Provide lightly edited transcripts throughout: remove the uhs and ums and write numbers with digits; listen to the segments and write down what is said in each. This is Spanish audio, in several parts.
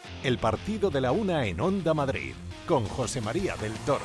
El partido de la una en Onda Madrid, con José María del Toro.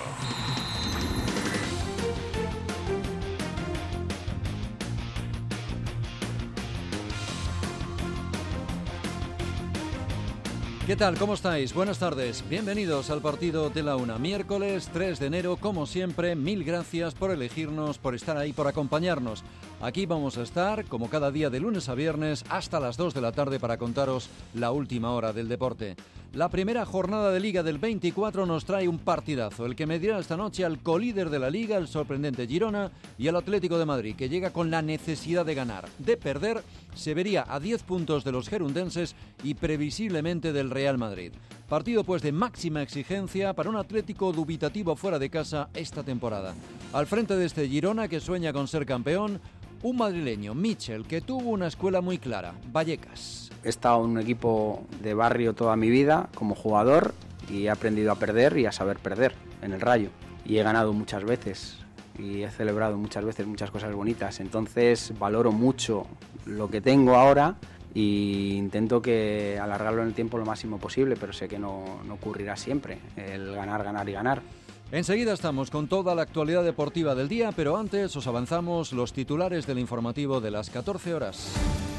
¿Qué tal? ¿Cómo estáis? Buenas tardes. Bienvenidos al partido de la una. Miércoles 3 de enero, como siempre, mil gracias por elegirnos, por estar ahí, por acompañarnos. Aquí vamos a estar, como cada día de lunes a viernes, hasta las 2 de la tarde para contaros la última hora del deporte. La primera jornada de Liga del 24 nos trae un partidazo, el que medirá esta noche al colíder de la Liga, el sorprendente Girona, y al Atlético de Madrid, que llega con la necesidad de ganar. De perder, se vería a 10 puntos de los gerundenses y previsiblemente del Real Madrid. Partido pues de máxima exigencia para un Atlético dubitativo fuera de casa esta temporada. Al frente de este Girona, que sueña con ser campeón, un madrileño, Michel, que tuvo una escuela muy clara, Vallecas. He estado en un equipo de barrio toda mi vida como jugador y he aprendido a perder y a saber perder en el Rayo. Y he ganado muchas veces y he celebrado muchas veces muchas cosas bonitas. Entonces valoro mucho lo que tengo ahora e intento que alargarlo en el tiempo lo máximo posible, pero sé que no ocurrirá siempre el ganar, ganar y ganar. Enseguida estamos con toda la actualidad deportiva del día, pero antes os avanzamos los titulares del informativo de las 14 horas.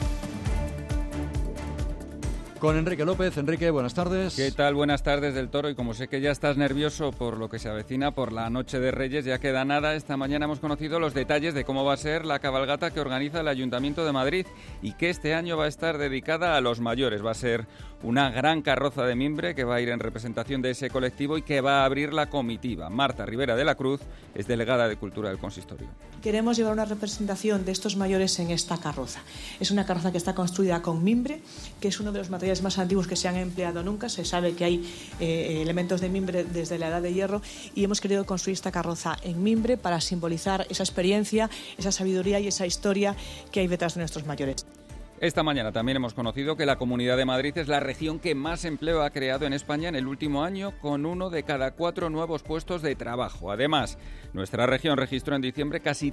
Con Enrique López. Enrique, buenas tardes. ¿Qué tal? Buenas tardes del Toro. Y como sé que ya estás nervioso por lo que se avecina por la Noche de Reyes, ya queda nada. Esta mañana hemos conocido los detalles de cómo va a ser la cabalgata que organiza el Ayuntamiento de Madrid y que este año va a estar dedicada a los mayores. Va a ser una gran carroza de mimbre que va a ir en representación de ese colectivo y que va a abrir la comitiva. Marta Rivera de la Cruz es delegada de Cultura del Consistorio. Queremos llevar una representación de estos mayores en esta carroza. Es una carroza que está construida con mimbre, que es uno de los materiales más antiguos que se han empleado nunca. Se sabe que hay elementos de mimbre desde la Edad de Hierro y hemos querido construir esta carroza en mimbre para simbolizar esa experiencia, esa sabiduría y esa historia que hay detrás de nuestros mayores. Esta mañana también hemos conocido que la Comunidad de Madrid es la región que más empleo ha creado en España en el último año, con 1 de cada 4 nuevos puestos de trabajo. Además, nuestra región registró en diciembre casi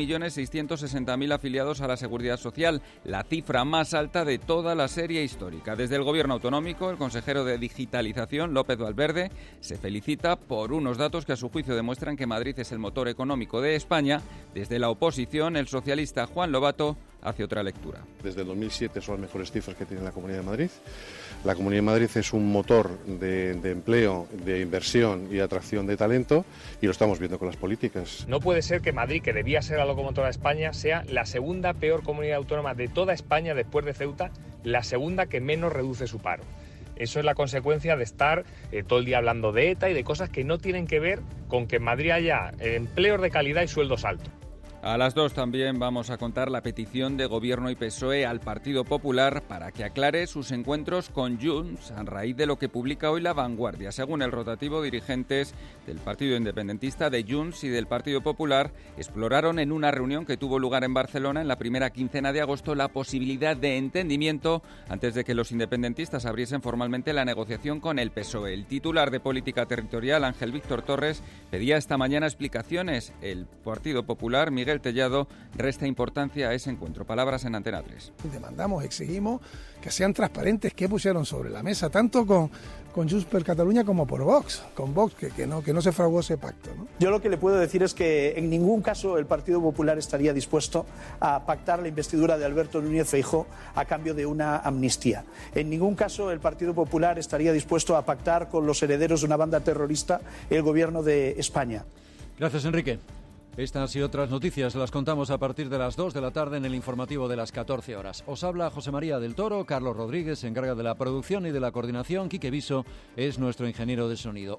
3.660.000 afiliados a la Seguridad Social, la cifra más alta de toda la serie histórica. Desde el Gobierno autonómico, el consejero de Digitalización, López Valverde, se felicita por unos datos que a su juicio demuestran que Madrid es el motor económico de España. Desde la oposición, el socialista Juan Lobato hace otra lectura. Desde el 2007 son las mejores cifras que tiene la Comunidad de Madrid. La Comunidad de Madrid es un motor de empleo, de inversión y atracción de talento y lo estamos viendo con las políticas. No puede ser que Madrid, que debía ser la locomotora de España, sea la segunda peor comunidad autónoma de toda España después de Ceuta, la segunda que menos reduce su paro. Eso es la consecuencia de estar todo el día hablando de ETA y de cosas que no tienen que ver con que en Madrid haya empleos de calidad y sueldos altos. A las 2 también vamos a contar la petición de Gobierno y PSOE al Partido Popular para que aclare sus encuentros con Junts a raíz de lo que publica hoy La Vanguardia. Según el rotativo, dirigentes del Partido Independentista, de Junts y del Partido Popular exploraron en una reunión que tuvo lugar en Barcelona en la primera quincena de agosto la posibilidad de entendimiento antes de que los independentistas abriesen formalmente la negociación con el PSOE. El titular de Política Territorial, Ángel Víctor Torres, pedía esta mañana explicaciones. El Partido Popular, Miguel Tellado, resta importancia a ese encuentro. Palabras en Antena 3. Demandamos, exigimos que sean transparentes qué pusieron sobre la mesa, tanto con Junts per Catalunya como por Vox, con Vox, que no se fraguó ese pacto, ¿no? Yo lo que le puedo decir es que en ningún caso el Partido Popular estaría dispuesto a pactar la investidura de Alberto Núñez Feijóo a cambio de una amnistía. En ningún caso el Partido Popular estaría dispuesto a pactar con los herederos de una banda terrorista el gobierno de España. Gracias, Enrique. Estas y otras noticias las contamos a partir de las 2 de la tarde en el informativo de las 14 horas. Os habla José María del Toro, Carlos Rodríguez se encarga de la producción y de la coordinación, Quique Viso es nuestro ingeniero de sonido.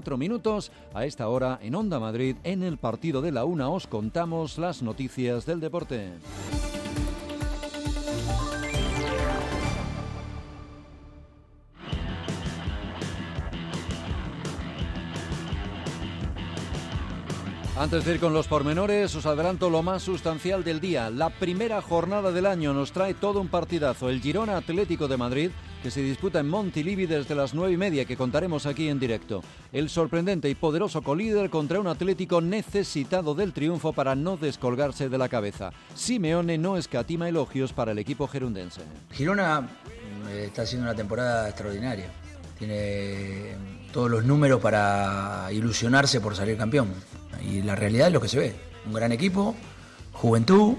1:04 a esta hora en Onda Madrid, en el partido de la una os contamos las noticias del deporte. Antes de ir con los pormenores, os adelanto lo más sustancial del día. La primera jornada del año nos trae todo un partidazo. El Girona Atlético de Madrid, que se disputa en Montilivi desde las 9:30, que contaremos aquí en directo. El sorprendente y poderoso colíder contra un Atlético necesitado del triunfo para no descolgarse de la cabeza. Simeone no escatima elogios para el equipo gerundense. Girona está haciendo una temporada extraordinaria. tiene todos los números para ilusionarse por salir campeón. Y la realidad es lo que se ve. Un gran equipo, juventud,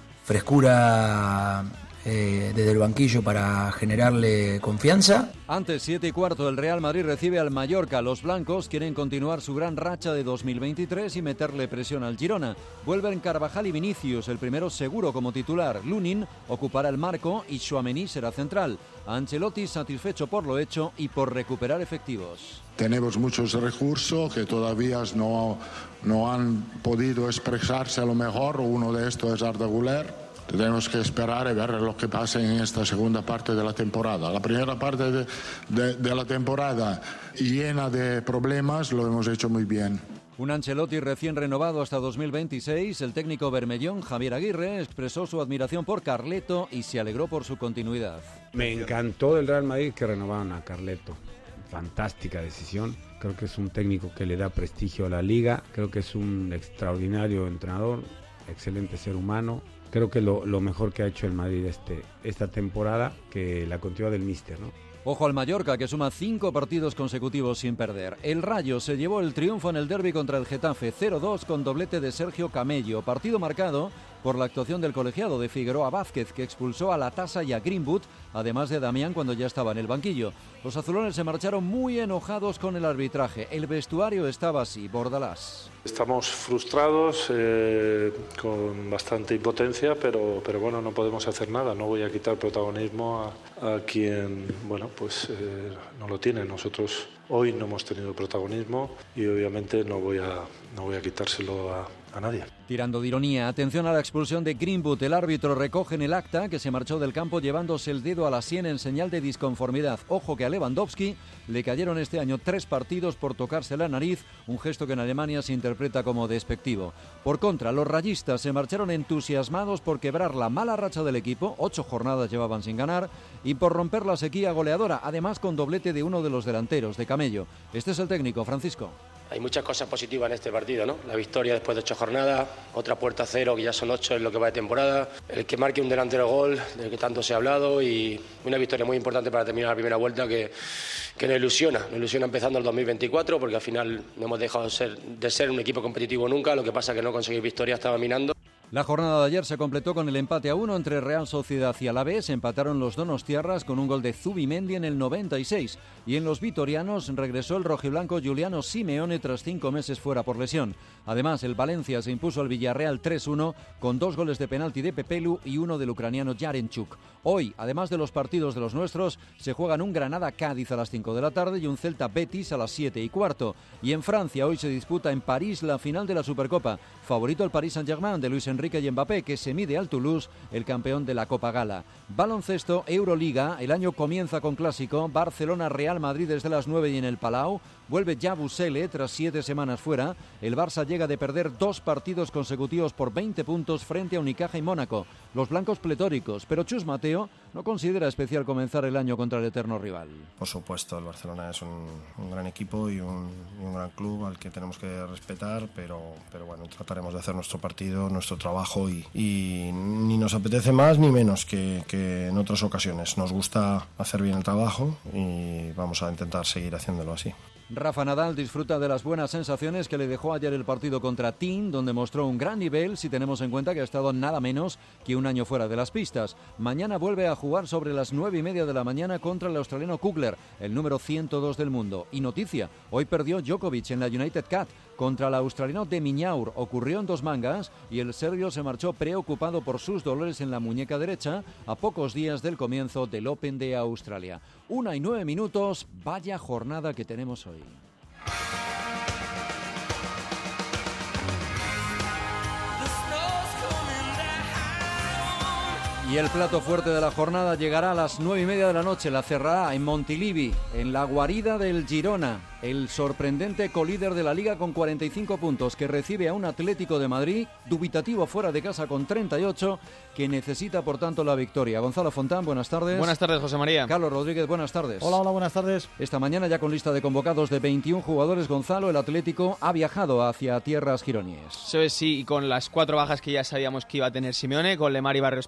frescura desde el banquillo para generarle confianza. Antes, 7:15, el Real Madrid recibe al Mallorca. Los blancos quieren continuar su gran racha de 2023 y meterle presión al Girona. Vuelven Carvajal y Vinicius, el primero seguro como titular. Lunin ocupará el marco y Tchouaméni será central. Ancelotti satisfecho por lo hecho y por recuperar efectivos. Tenemos muchos recursos que todavía no han podido expresarse a lo mejor. Uno de estos es Arda Güler. Tenemos que esperar y ver lo que pasa en esta segunda parte de la temporada. La primera parte de la temporada llena de problemas lo hemos hecho muy bien. Un Ancelotti recién renovado hasta 2026. El técnico bermellón Javier Aguirre expresó su admiración por Carleto y se alegró por su continuidad. Me encantó del Real Madrid que renovaron a Carleto. Fantástica decisión. Creo que es un técnico que le da prestigio a la liga. Creo que es un extraordinario entrenador, excelente ser humano. Creo que lo mejor que ha hecho el Madrid esta temporada, que la continuidad del míster, ¿no? Ojo al Mallorca, que suma 5 partidos consecutivos sin perder. El Rayo se llevó el triunfo en el derbi contra el Getafe, 0-2 con doblete de Sergio Camello. Partido marcado por la actuación del colegiado de Figueroa Vázquez, que expulsó a Latasa y a Greenwood, además de Damián cuando ya estaba en el banquillo. Los azulones se marcharon muy enojados con el arbitraje. El vestuario estaba así, Bordalás. Estamos frustrados, con bastante impotencia, pero bueno, no podemos hacer nada. No voy a quitar protagonismo a quien, bueno, pues no lo tiene. Nosotros hoy no hemos tenido protagonismo y obviamente no voy a quitárselo a nadie. Tirando de ironía, atención a la expulsión de Greenwood. El árbitro recoge en el acta que se marchó del campo llevándose el dedo a la sien en señal de disconformidad. Ojo que a Lewandowski le cayeron este año 3 partidos por tocarse la nariz, un gesto que en Alemania se interpreta como despectivo. Por contra, los rayistas se marcharon entusiasmados por quebrar la mala racha del equipo, 8 jornadas llevaban sin ganar, y por romper la sequía goleadora, además con doblete de uno de los delanteros, de Camello. Este es el técnico, Francisco. Hay muchas cosas positivas en este partido, ¿no? La victoria después de 8 jornadas, otra puerta a 0, que ya son 8 en lo que va de temporada, el que marque un delantero gol, del que tanto se ha hablado, y una victoria muy importante para terminar la primera vuelta que nos ilusiona empezando el 2024, porque al final no hemos dejado de ser un equipo competitivo nunca, lo que pasa que no conseguir victoria estaba minando. La jornada de ayer se completó con el empate a 1 entre Real Sociedad y Alavés. Empataron los donostiarras con un gol de Zubimendi en el 96. Y en los vitorianos regresó el rojiblanco Giuliano Simeone tras 5 meses fuera por lesión. Además, el Valencia se impuso al Villarreal 3-1 con 2 goles de penalti de Pepelu y uno del ucraniano Yarenchuk. Hoy, además de los partidos de los nuestros, se juegan un Granada-Cádiz a las 5 de la tarde y un Celta-Betis a las 7:15. Y en Francia hoy se disputa en París la final de la Supercopa. Favorito el Paris Saint-Germain de Luis Enrique y Mbappé, que se mide al Toulouse, el campeón de la Copa Gala. Baloncesto, Euroliga, el año comienza con clásico, Barcelona-Real Madrid desde las 9 y en el Palau. Vuelve Yabusele tras 7 semanas fuera. El Barça llega de perder 2 partidos consecutivos por 20 puntos frente a Unicaja y Mónaco. Los blancos pletóricos, pero Chus Mateo no considera especial comenzar el año contra el eterno rival. Por supuesto, el Barcelona es un gran equipo y un gran club al que tenemos que respetar, pero bueno, trataremos de hacer nuestro partido, nuestro trabajo y ni nos apetece más ni menos que en otras ocasiones. Nos gusta hacer bien el trabajo y vamos a intentar seguir haciéndolo así. Rafa Nadal disfruta de las buenas sensaciones que le dejó ayer el partido contra Thiem, donde mostró un gran nivel si tenemos en cuenta que ha estado nada menos que un año fuera de las pistas. Mañana vuelve a jugar sobre las 9:30 de la mañana contra el australiano Kugler, el número 102 del mundo. Y noticia, hoy perdió Djokovic en la United Cup contra el australiano de Miñaur. Ocurrió en 2 mangas y el serbio se marchó preocupado por sus dolores en la muñeca derecha a pocos días del comienzo del Open de Australia. 1:09, vaya jornada que tenemos hoy. Y el plato fuerte de la jornada llegará a las 9:30 de la noche. La cerrará en Montilivi, en la guarida del Girona. El sorprendente colíder de la Liga con 45 puntos, que recibe a un Atlético de Madrid dubitativo fuera de casa con 38, que necesita por tanto la victoria. Gonzalo Fontán, buenas tardes. Buenas tardes, José María. Carlos Rodríguez, buenas tardes. Hola, buenas tardes. Esta mañana ya con lista de convocados de 21 jugadores, Gonzalo, el Atlético ha viajado hacia tierras gironíes. Sí, y con las 4 bajas que ya sabíamos que iba a tener Simeone, con Lemar y Barrios por lesión,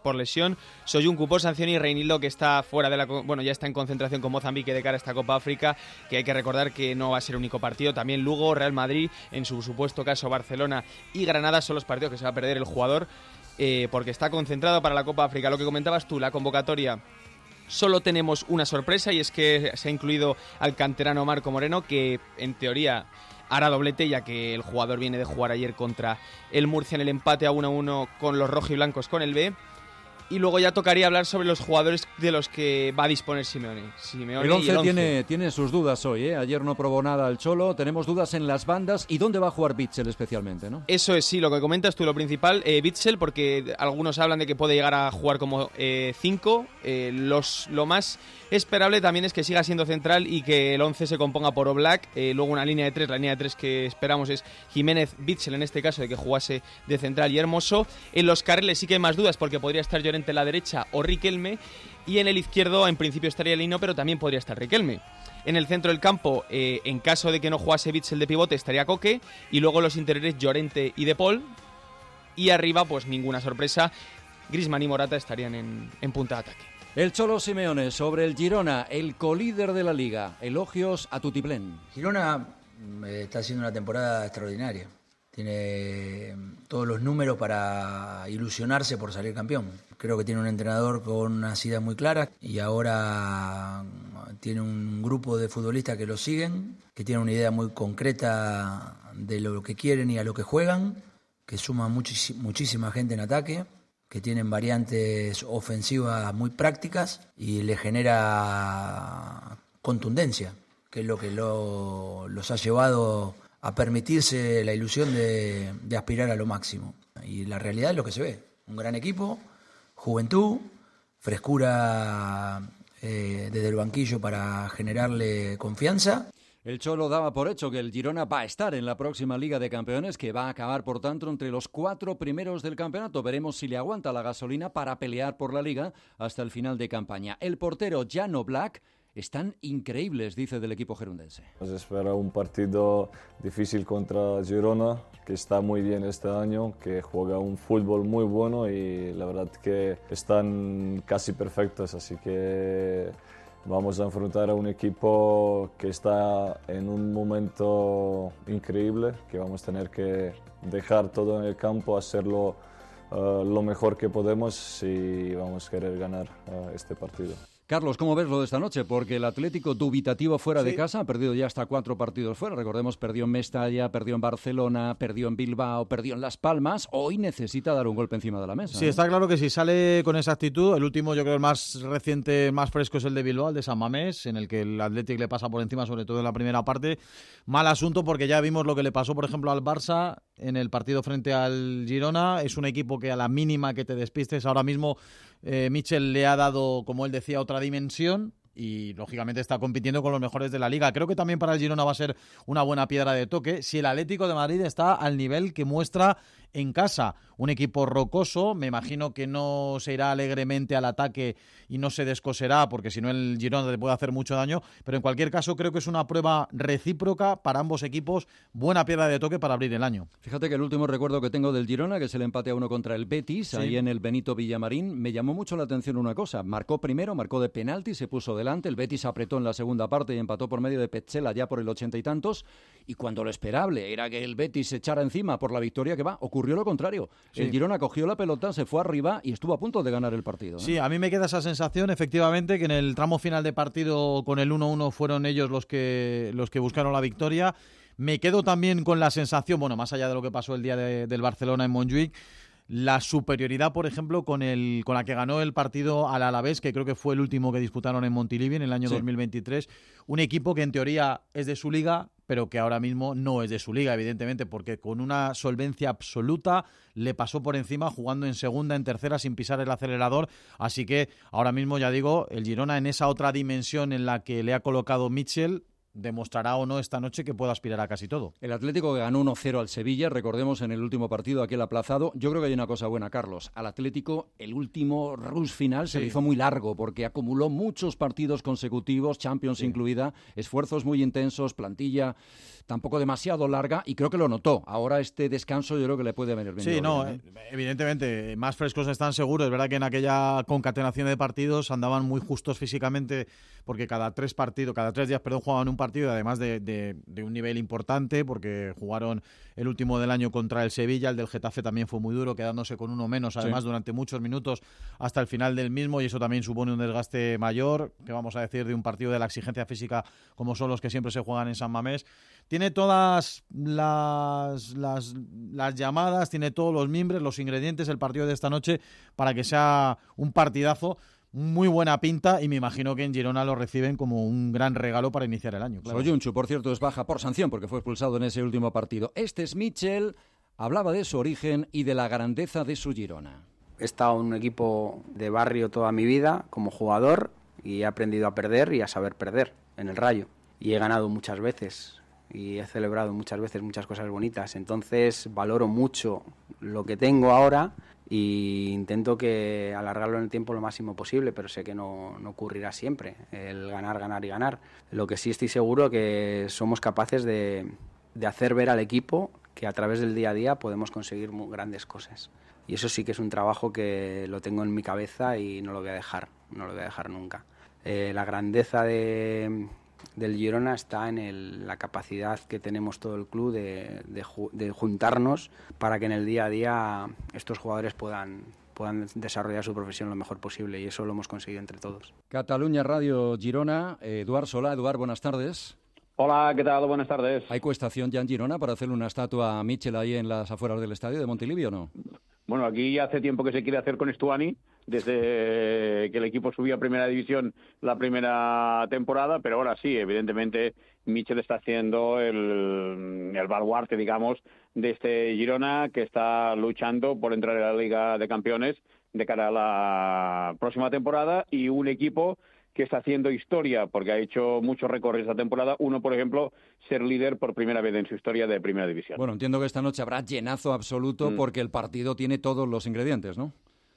sanción, Soyuncu por sanción y Reinildo, que está fuera de ya está en concentración con Mozambique de cara a esta Copa África, que hay que recordar que no va a ser el único partido. También Lugo, Real Madrid, en su supuesto caso Barcelona y Granada son los partidos que se va a perder el jugador porque está concentrado para la Copa África. Lo que comentabas tú, la convocatoria. Solo tenemos una sorpresa y es que se ha incluido al canterano Marco Moreno, que en teoría hará doblete, ya que el jugador viene de jugar ayer contra el Murcia en el empate a 1-1 con los rojiblancos con el B. Y luego ya tocaría hablar sobre los jugadores de los que va a disponer Simeone. El 11 tiene sus dudas hoy, ¿eh? Ayer no probó nada el Cholo, tenemos dudas en las bandas y dónde va a jugar Witsel especialmente, ¿no? Eso es, sí, lo que comentas tú, lo principal, Witsel, porque algunos hablan de que puede llegar a jugar como 5. Lo más esperable también es que siga siendo central y que el 11 se componga por Oblak, luego una línea de 3, la línea de 3 que esperamos es Jiménez, Witsel en este caso, de que jugase de central, y Hermoso. En los carriles sí que hay más dudas porque podría estar Llorente en la derecha o Riquelme, y en el izquierdo en principio estaría Lino, pero también podría estar Riquelme. En el centro del campo, en caso de que no jugase Witsel de pivote, estaría Coque, y luego los interiores Llorente y De Paul, y arriba pues ninguna sorpresa, Griezmann y Morata estarían en punta de ataque. El Cholo Simeone sobre el Girona, el colíder de la Liga. Elogios a tutiplén. Girona está haciendo una temporada extraordinaria. Tiene todos los números para ilusionarse por salir campeón. Creo que tiene un entrenador con unas ideas muy claras y ahora tiene un grupo de futbolistas que lo siguen, que tienen una idea muy concreta de lo que quieren y a lo que juegan, que suman muchísima gente en ataque, que tienen variantes ofensivas muy prácticas y le genera contundencia, que es lo que los ha llevado a permitirse la ilusión de aspirar a lo máximo. Y la realidad es lo que se ve. Un gran equipo, juventud, frescura desde el banquillo para generarle confianza. El Cholo daba por hecho que el Girona va a estar en la próxima Liga de Campeones, que va a acabar, por tanto, entre los 4 primeros del campeonato. Veremos si le aguanta la gasolina para pelear por la Liga hasta el final de campaña. El portero Jan Oblak están increíbles, dice del equipo gerundense. Nos espera un partido difícil contra Girona, que está muy bien este año, que juega un fútbol muy bueno y la verdad que están casi perfectos, así que vamos a enfrentar a un equipo que está en un momento increíble, que vamos a tener que dejar todo en el campo, hacerlo lo mejor que podemos si vamos a querer ganar este partido. Carlos, ¿cómo ves lo de esta noche? Porque el Atlético dubitativo fuera de casa ha perdido ya hasta 4 partidos fuera. Recordemos, perdió en Mestalla, perdió en Barcelona, perdió en Bilbao, perdió en Las Palmas. Hoy necesita dar un golpe encima de la mesa. Sí, está claro que si sale con esa actitud, el último, yo creo el más reciente, más fresco es el de Bilbao, el de San Mamés, en el que el Atlético le pasa por encima, sobre todo en la primera parte. Mal asunto porque ya vimos lo que le pasó, por ejemplo, al Barça en el partido frente al Girona. Es un equipo que a la mínima que te despistes, ahora mismo Michel le ha dado, como él decía, otra dimensión y lógicamente está compitiendo con los mejores de la Liga. Creo que también para el Girona va a ser una buena piedra de toque si el Atlético de Madrid está al nivel que muestra en casa. Un equipo rocoso, me imagino que no se irá alegremente al ataque y no se descoserá, porque si no el Girona te puede hacer mucho daño, pero en cualquier caso creo que es una prueba recíproca para ambos equipos, buena piedra de toque para abrir el año. Fíjate que el último recuerdo que tengo del Girona, que es el empate a 1 contra el Betis, sí, ahí en el Benito Villamarín, me llamó mucho la atención una cosa. Marcó primero, marcó de penalti, se puso delante, el Betis apretó en la segunda parte y empató por medio de Petzela ya por el 80 y tantos, y cuando lo esperable era que el Betis se echara encima por la victoria que va, ocurrió lo contrario. Sí. El Girona cogió la pelota, se fue arriba y estuvo a punto de ganar el partido, ¿eh? Sí, a mí me queda esa sensación, efectivamente, que en el tramo final de partido con el 1-1 fueron ellos los que buscaron la victoria. Me quedo también con la sensación, bueno, más allá de lo que pasó el día del Barcelona en Montjuïc, la superioridad, por ejemplo, con la que ganó el partido al Alavés, que creo que fue el último que disputaron en Montilivi en el año 2023. Un equipo que en teoría es de su liga, pero que ahora mismo no es de su liga, evidentemente, porque con una solvencia absoluta le pasó por encima jugando en segunda, en tercera, sin pisar el acelerador. Así que ahora mismo, ya digo, el Girona en esa otra dimensión en la que le ha colocado Michel, demostrará o no esta noche que puede aspirar a casi todo. El Atlético que ganó 1-0 al Sevilla, recordemos en el último partido aquel aplazado. Yo creo que hay una cosa buena, Carlos. Al Atlético el último rush final se le hizo muy largo porque acumuló muchos partidos consecutivos, Champions incluida, esfuerzos muy intensos, plantilla tampoco demasiado larga y creo que lo notó. Ahora este descanso yo creo que le puede venir bien. Sí, evidentemente, más frescos están seguros. Es verdad que en aquella concatenación de partidos andaban muy justos físicamente porque cada 3 días jugaban un partido, además de un nivel importante, porque jugaron el último del año contra el Sevilla, el del Getafe también fue muy duro, quedándose con uno menos, además durante muchos minutos hasta el final del mismo, y eso también supone un desgaste mayor, que vamos a decir de un partido de la exigencia física como son los que siempre se juegan en San Mamés. Tiene todas las llamadas, tiene todos los mimbres, los ingredientes el partido de esta noche para que sea un partidazo. Muy buena pinta y me imagino que en Girona lo reciben como un gran regalo para iniciar el año. Claro. Soyuncu, por cierto, es baja por sanción porque fue expulsado en ese último partido. Este es Mitchell, hablaba de su origen y de la grandeza de su Girona. He estado en un equipo de barrio toda mi vida como jugador y he aprendido a perder y a saber perder en el Rayo. Y he ganado muchas veces y he celebrado muchas veces muchas cosas bonitas. Entonces valoro mucho lo que tengo ahora y intento que alargarlo en el tiempo lo máximo posible, pero sé que no ocurrirá siempre el ganar, ganar y ganar. Lo que sí estoy seguro que somos capaces de hacer ver al equipo que a través del día a día podemos conseguir muy grandes cosas. Y eso sí que es un trabajo que lo tengo en mi cabeza y no lo voy a dejar nunca. La grandeza del Girona está en la capacidad que tenemos todo el club de juntarnos para que en el día a día estos jugadores puedan desarrollar su profesión lo mejor posible, y eso lo hemos conseguido entre todos. Cataluña Radio Girona, Eduard Solà. Eduard, buenas tardes. Hola, ¿qué tal? Buenas tardes. ¿Hay cuestación ya en Girona para hacerle una estatua a Mitchell ahí en las afueras del estadio de Montilivi o no? Bueno, aquí ya hace tiempo que se quiere hacer con Stuani, desde que el equipo subía a Primera División la primera temporada, pero ahora sí, evidentemente Mitchell está haciendo el baluarte, digamos, de este Girona, que está luchando por entrar en la Liga de Campeones de cara a la próxima temporada, y un equipo que está haciendo historia, porque ha hecho muchos récords esta temporada. Uno, por ejemplo, ser líder por primera vez en su historia de Primera División. Bueno, entiendo que esta noche habrá llenazo absoluto porque el partido tiene todos los ingredientes, ¿no?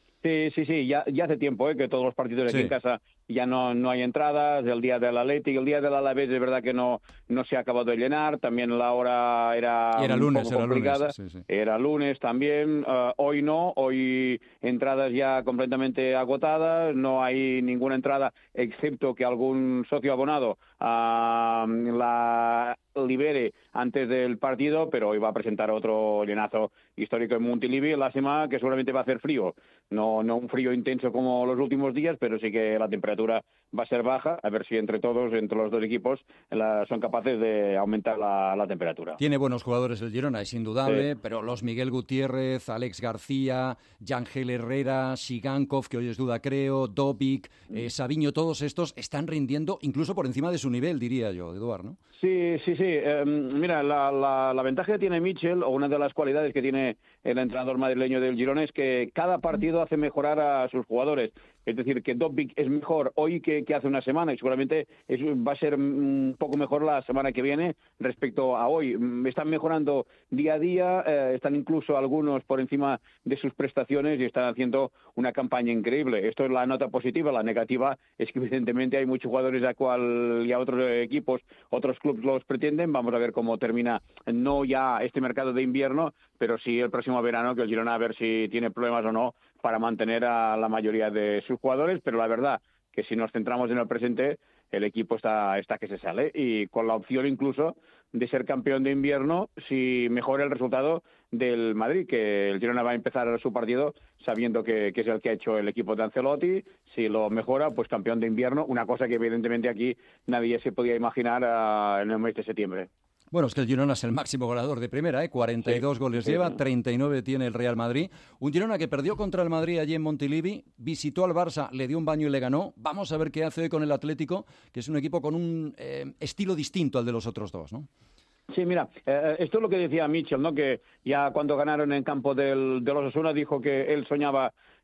Sí, ya hace tiempo que todos los partidos aquí en casa ya no hay entradas. El día del Atlético, el día del Alavés es verdad que no se ha acabado de llenar, también la hora era lunes, un poco complicada. Sí. Era lunes también, hoy no, hoy entradas ya completamente agotadas, no hay ninguna entrada excepto que algún socio abonado la libere antes del partido, pero hoy va a presentar otro llenazo histórico en Montilivi. Lástima que seguramente va a hacer frío, no un frío intenso como los últimos días, pero sí que la temperatura va a ser baja, a ver si entre los dos equipos son capaces de aumentar la temperatura. Tiene buenos jugadores el Girona, es indudable, pero los Miguel Gutiérrez, Alex García, Yangel Herrera, Sigankov, que hoy es duda creo, Dobic, Savinho, todos estos están rindiendo incluso por encima de su nivel, diría yo, Eduard, ¿no? Sí. Mira, la ventaja que tiene Mitchell, o una de las cualidades que tiene el entrenador madrileño del Girona, es que cada partido hace mejorar a sus jugadores. Es decir, que Dobic es mejor hoy que hace una semana, y seguramente va a ser un poco mejor la semana que viene respecto a hoy. Están mejorando día a día, están incluso algunos por encima de sus prestaciones y están haciendo una campaña increíble. Esto es la nota positiva. La negativa es que evidentemente hay muchos jugadores a cual y a otros equipos, otros clubes los pretenden. Vamos a ver cómo termina, no ya este mercado de invierno, pero sí el próximo verano, que el Girona a ver si tiene problemas o no para mantener a la mayoría de sus jugadores. Pero la verdad que si nos centramos en el presente, el equipo está que se sale, y con la opción incluso de ser campeón de invierno si mejora el resultado del Madrid, que el Girona va a empezar su partido sabiendo que es el que ha hecho el equipo de Ancelotti. Si lo mejora, pues campeón de invierno, una cosa que evidentemente aquí nadie se podía imaginar en el mes de septiembre. Bueno, es que el Girona es el máximo goleador de primera, 42 goles lleva, 39 tiene el Real Madrid. Un Girona que perdió contra el Madrid allí en Montilivi, visitó al Barça, le dio un baño y le ganó. Vamos a ver qué hace hoy con el Atlético, que es un equipo con un estilo distinto al de los otros dos, ¿no? Sí, mira, esto es lo que decía Mitchell, ¿no? Que ya cuando ganaron en campo del Osasuna dijo que él soñaba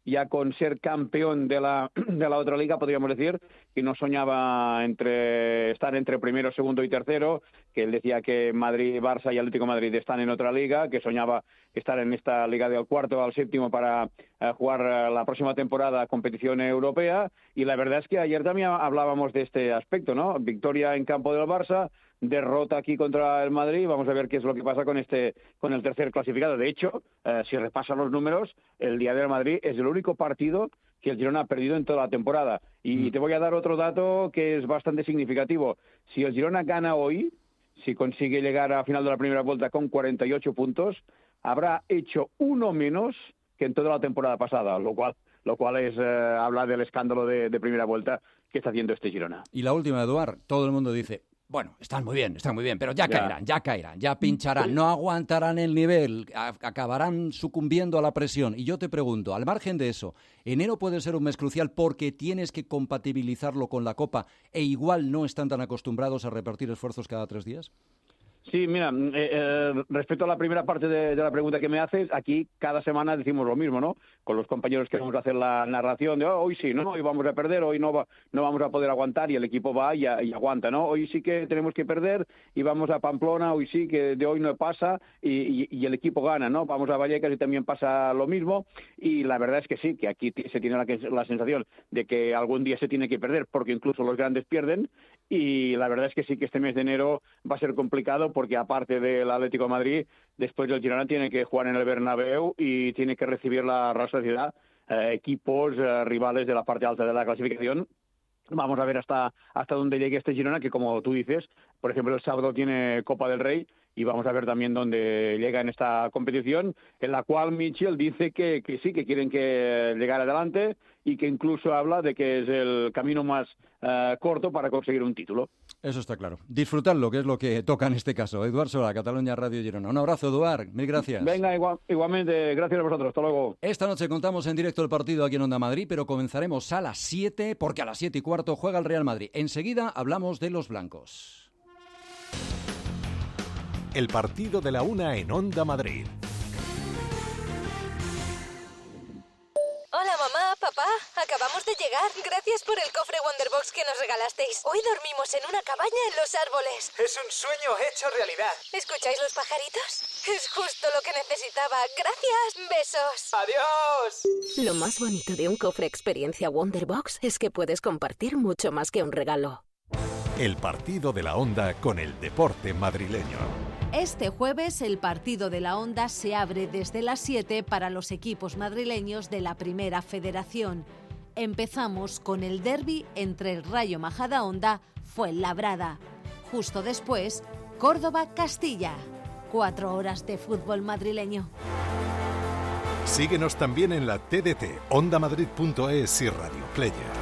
ya con ser campeón de la otra liga, podríamos decir, que no soñaba estar entre primero, segundo y tercero, que él decía que Madrid, Barça y Atlético de Madrid están en otra liga, que soñaba estar en esta liga del cuarto al séptimo para jugar la próxima temporada competición europea, y la verdad es que ayer también hablábamos de este aspecto, ¿no? Victoria en campo del Barça, derrota aquí contra el Madrid. Vamos a ver qué es lo que pasa con el tercer clasificado. De hecho, si repasan los números, el día del Madrid es el único partido que el Girona ha perdido en toda la temporada. Y te voy a dar otro dato que es bastante significativo. Si el Girona gana hoy, si consigue llegar a final de la primera vuelta con 48 puntos, habrá hecho uno menos que en toda la temporada pasada, lo cual es hablar del escándalo de primera vuelta que está haciendo este Girona. Y la última, Eduard, todo el mundo dice: bueno, están muy bien, pero ya caerán, ya pincharán, no aguantarán el nivel, acabarán sucumbiendo a la presión. Y yo te pregunto, al margen de eso, ¿enero puede ser un mes crucial porque tienes que compatibilizarlo con la Copa e igual no están tan acostumbrados a repartir esfuerzos cada 3 días? Sí, mira, respecto a la primera parte de la pregunta que me haces, aquí cada semana decimos lo mismo, ¿no? Con los compañeros que vamos a hacer la narración de hoy sí, ¿no? Hoy vamos a perder, hoy no vamos a poder aguantar, y el equipo va y aguanta, ¿no? Hoy sí que tenemos que perder y vamos a Pamplona, hoy sí que de hoy no pasa y el equipo gana, ¿no? Vamos a Vallecas y también pasa lo mismo, y la verdad es que sí, que aquí se tiene la sensación de que algún día se tiene que perder porque incluso los grandes pierden, y la verdad es que sí que este mes de enero va a ser complicado porque aparte del Atlético de Madrid, después el Girona tiene que jugar en el Bernabéu y tiene que recibir la Real Sociedad, equipos rivales de la parte alta de la clasificación. Vamos a ver hasta dónde llegue este Girona, que como tú dices, por ejemplo, el sábado tiene Copa del Rey, y vamos a ver también dónde llega en esta competición, en la cual Michel dice que sí, que quieren que llegar adelante, y que incluso habla de que es el camino más corto para conseguir un título. Eso está claro. Disfrutarlo, que es lo que toca en este caso. Eduard Sola, Cataluña Radio Girona. Un abrazo, Eduard. Mil gracias. Venga, igualmente. Gracias a vosotros. Hasta luego. Esta noche contamos en directo el partido aquí en Onda Madrid, pero comenzaremos a las 7, porque a las 7:15 juega el Real Madrid. Enseguida hablamos de los blancos. El partido de la 1 en Onda Madrid. Hola mamá, papá, acabamos de llegar. Gracias por el cofre Wonderbox que nos regalasteis. Hoy dormimos en una cabaña en los árboles. Es un sueño hecho realidad. ¿Escucháis los pajaritos? Es justo lo que necesitaba. Gracias, besos. ¡Adiós! Lo más bonito de un cofre experiencia Wonderbox es que puedes compartir mucho más que un regalo. El partido de la Onda con el deporte madrileño. Este jueves el partido de la Onda se abre desde las 7 para los equipos madrileños de la Primera Federación. Empezamos con el derbi entre el Rayo Majadahonda Fuenlabrada. Justo después, Córdoba-Castilla. 4 horas de fútbol madrileño. Síguenos también en la TDT, ondamadrid.es y Radio Player.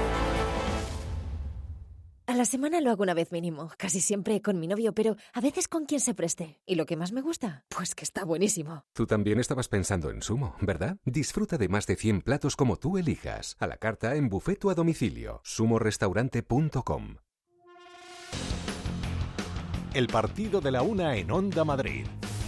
A la semana lo hago una vez mínimo, casi siempre con mi novio, pero a veces con quien se preste. ¿Y lo que más me gusta? Pues que está buenísimo. Tú también estabas pensando en Sumo, ¿verdad? Disfruta de más de 100 platos como tú elijas, a la carta en buffet o a domicilio. sumorestaurante.com. El partido de la 1 en Onda Madrid.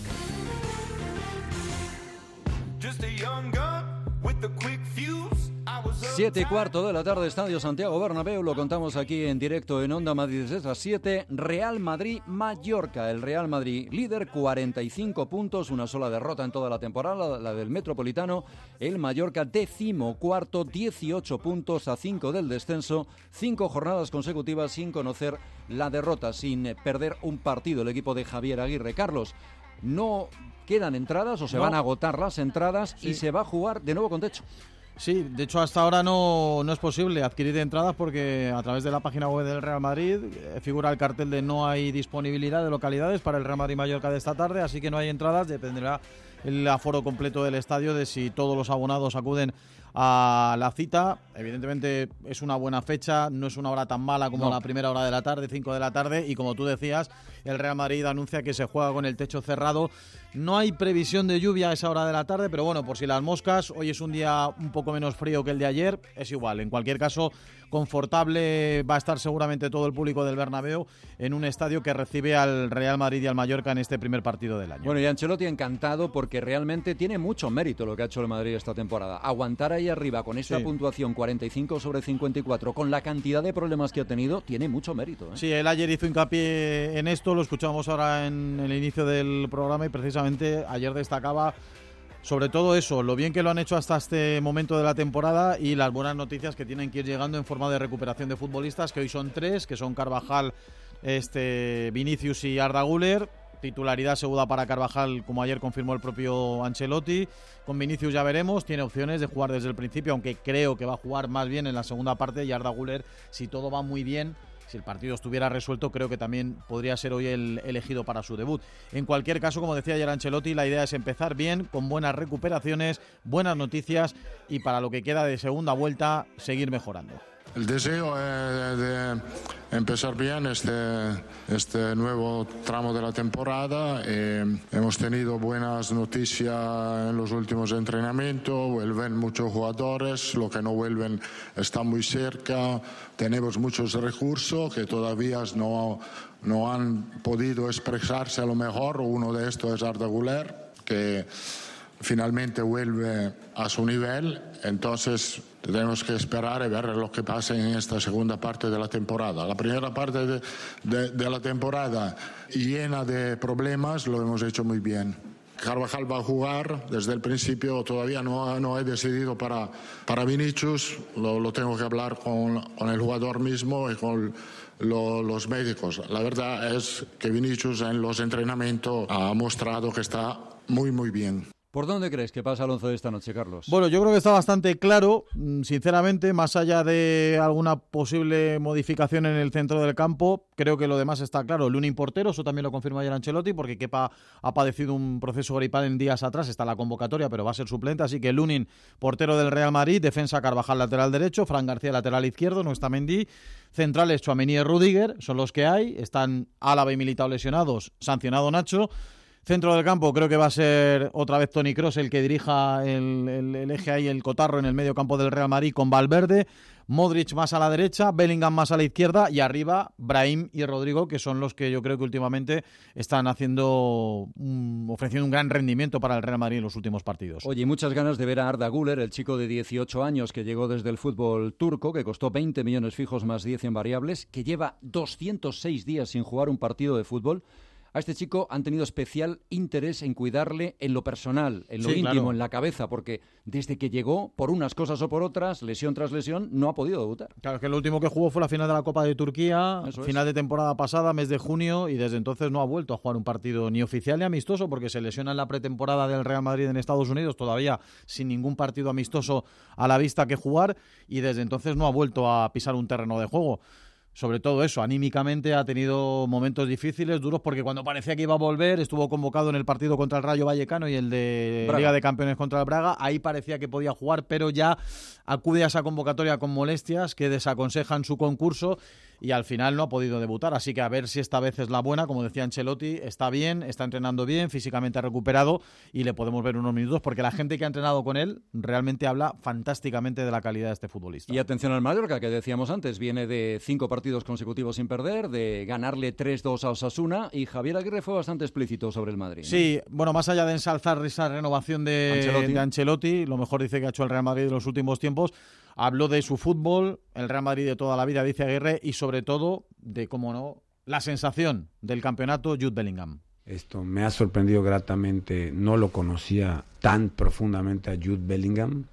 7:15 de la tarde, Estadio Santiago Bernabéu, lo contamos aquí en directo en Onda Madrid desde las 7, Real Madrid-Mallorca. El Real Madrid líder, 45 puntos, una sola derrota en toda la temporada, la del Metropolitano. El Mallorca 14º, 18 puntos a 5 del descenso, 5 jornadas consecutivas sin conocer la derrota, sin perder un partido el equipo de Javier Aguirre. Carlos, ¿no quedan entradas o se van a agotar las entradas y se va a jugar de nuevo con techo? Sí, de hecho hasta ahora no es posible adquirir entradas porque a través de la página web del Real Madrid figura el cartel de no hay disponibilidad de localidades para el Real Madrid-Mallorca de esta tarde, así que no hay entradas, dependerá el aforo completo del estadio de si todos los abonados acuden a la cita. Evidentemente es una buena fecha, no es una hora tan mala como la primera hora de la tarde, 5 de la tarde, y como tú decías, el Real Madrid anuncia que se juega con el techo cerrado. No hay previsión de lluvia a esa hora de la tarde, pero bueno, por si las moscas, hoy es un día un poco menos frío que el de ayer, es igual. En cualquier caso, confortable va a estar seguramente todo el público del Bernabéu en un estadio que recibe al Real Madrid y al Mallorca en este primer partido del año. Bueno, y Ancelotti encantado porque realmente tiene mucho mérito lo que ha hecho el Madrid esta temporada. Aguantar ahí arriba con esa puntuación 45/54, con la cantidad de problemas que ha tenido, tiene mucho mérito. Sí, él ayer hizo hincapié en esto, lo escuchamos ahora en el inicio del programa y precisamente ayer destacaba sobre todo eso, lo bien que lo han hecho hasta este momento de la temporada y las buenas noticias que tienen que ir llegando en forma de recuperación de futbolistas, que hoy son 3, que son Carvajal, Vinicius y Arda Güler. Titularidad segura para Carvajal, como ayer confirmó el propio Ancelotti. Con Vinicius ya veremos, tiene opciones de jugar desde el principio, aunque creo que va a jugar más bien en la segunda parte. Y Arda Güler, si todo va muy bien, si el partido estuviera resuelto, creo que también podría ser hoy el elegido para su debut. En cualquier caso, como decía ayer Ancelotti, la idea es empezar bien, con buenas recuperaciones, buenas noticias y para lo que queda de segunda vuelta, seguir mejorando. El deseo es de empezar bien este nuevo tramo de la temporada. Hemos tenido buenas noticias en los últimos entrenamientos, vuelven muchos jugadores, los que no vuelven están muy cerca, tenemos muchos recursos que todavía no han podido expresarse a lo mejor. Uno de estos es Arda Güler, que finalmente vuelve a su nivel, entonces tenemos que esperar y ver lo que pasa en esta segunda parte de la temporada. La primera parte de la temporada llena de problemas, lo hemos hecho muy bien. Carvajal va a jugar desde el principio, todavía no he decidido para Vinicius, lo tengo que hablar con el jugador mismo y con los médicos. La verdad es que Vinicius en los entrenamientos ha mostrado que está muy muy bien. ¿Por dónde crees que pasa el 11 de esta noche, Carlos? Bueno, yo creo que está bastante claro, sinceramente, más allá de alguna posible modificación en el centro del campo, creo que lo demás está claro. Lunin portero, eso también lo confirma ayer Ancelotti, porque Kepa ha padecido un proceso gripal en días atrás, está en la convocatoria, pero va a ser suplente, así que Lunin, portero del Real Madrid, defensa Carvajal, lateral derecho, Fran García, lateral izquierdo, no está Mendy, centrales Tchouaméni y Rüdiger, son los que hay, están Álava y Militao lesionados, sancionado Nacho. Centro del campo creo que va a ser otra vez Toni Kroos el que dirija el eje ahí, el cotarro en el medio campo del Real Madrid con Valverde, Modric más a la derecha, Bellingham más a la izquierda y arriba Brahim y Rodrigo, que son los que yo creo que últimamente están ofreciendo un gran rendimiento para el Real Madrid en los últimos partidos. Oye, muchas ganas de ver a Arda Güler, el chico de 18 años que llegó desde el fútbol turco, que costó 20 millones fijos más 10 en variables, que lleva 206 días sin jugar un partido de fútbol. A este chico han tenido especial interés en cuidarle en lo personal, en lo íntimo, claro, en la cabeza, porque desde que llegó, por unas cosas o por otras, lesión tras lesión, no ha podido debutar. Claro, que lo último que jugó fue la final de la Copa de Turquía, final de temporada pasada, mes de junio, y desde entonces no ha vuelto a jugar un partido ni oficial ni amistoso, porque se lesiona en la pretemporada del Real Madrid en Estados Unidos, todavía sin ningún partido amistoso a la vista que jugar, y desde entonces no ha vuelto a pisar un terreno de juego. Sobre todo eso, anímicamente ha tenido momentos difíciles, duros, porque cuando parecía que iba a volver, estuvo convocado en el partido contra el Rayo Vallecano y el de Braga. Liga de Campeones contra el Braga, ahí parecía que podía jugar, pero ya acude a esa convocatoria con molestias que desaconsejan su concurso y al final no ha podido debutar, así que a ver si esta vez es la buena. Como decía Ancelotti, está bien, está entrenando bien, físicamente ha recuperado y le podemos ver unos minutos, porque la gente que ha entrenado con él realmente habla fantásticamente de la calidad de este futbolista. Y atención al Mallorca, que decíamos antes, viene de 5 partidos consecutivos sin perder, de ganarle 3-2 a Osasuna, y Javier Aguirre fue bastante explícito sobre el Madrid, ¿no? Sí, bueno, más allá de ensalzar esa renovación de Ancelotti, lo mejor dice que ha hecho el Real Madrid en los últimos tiempos, habló de su fútbol, el Real Madrid de toda la vida, dice Aguirre, y sobre todo de, cómo no, la sensación del campeonato, Jude Bellingham. Esto me ha sorprendido gratamente, no lo conocía tan profundamente a Jude Bellingham.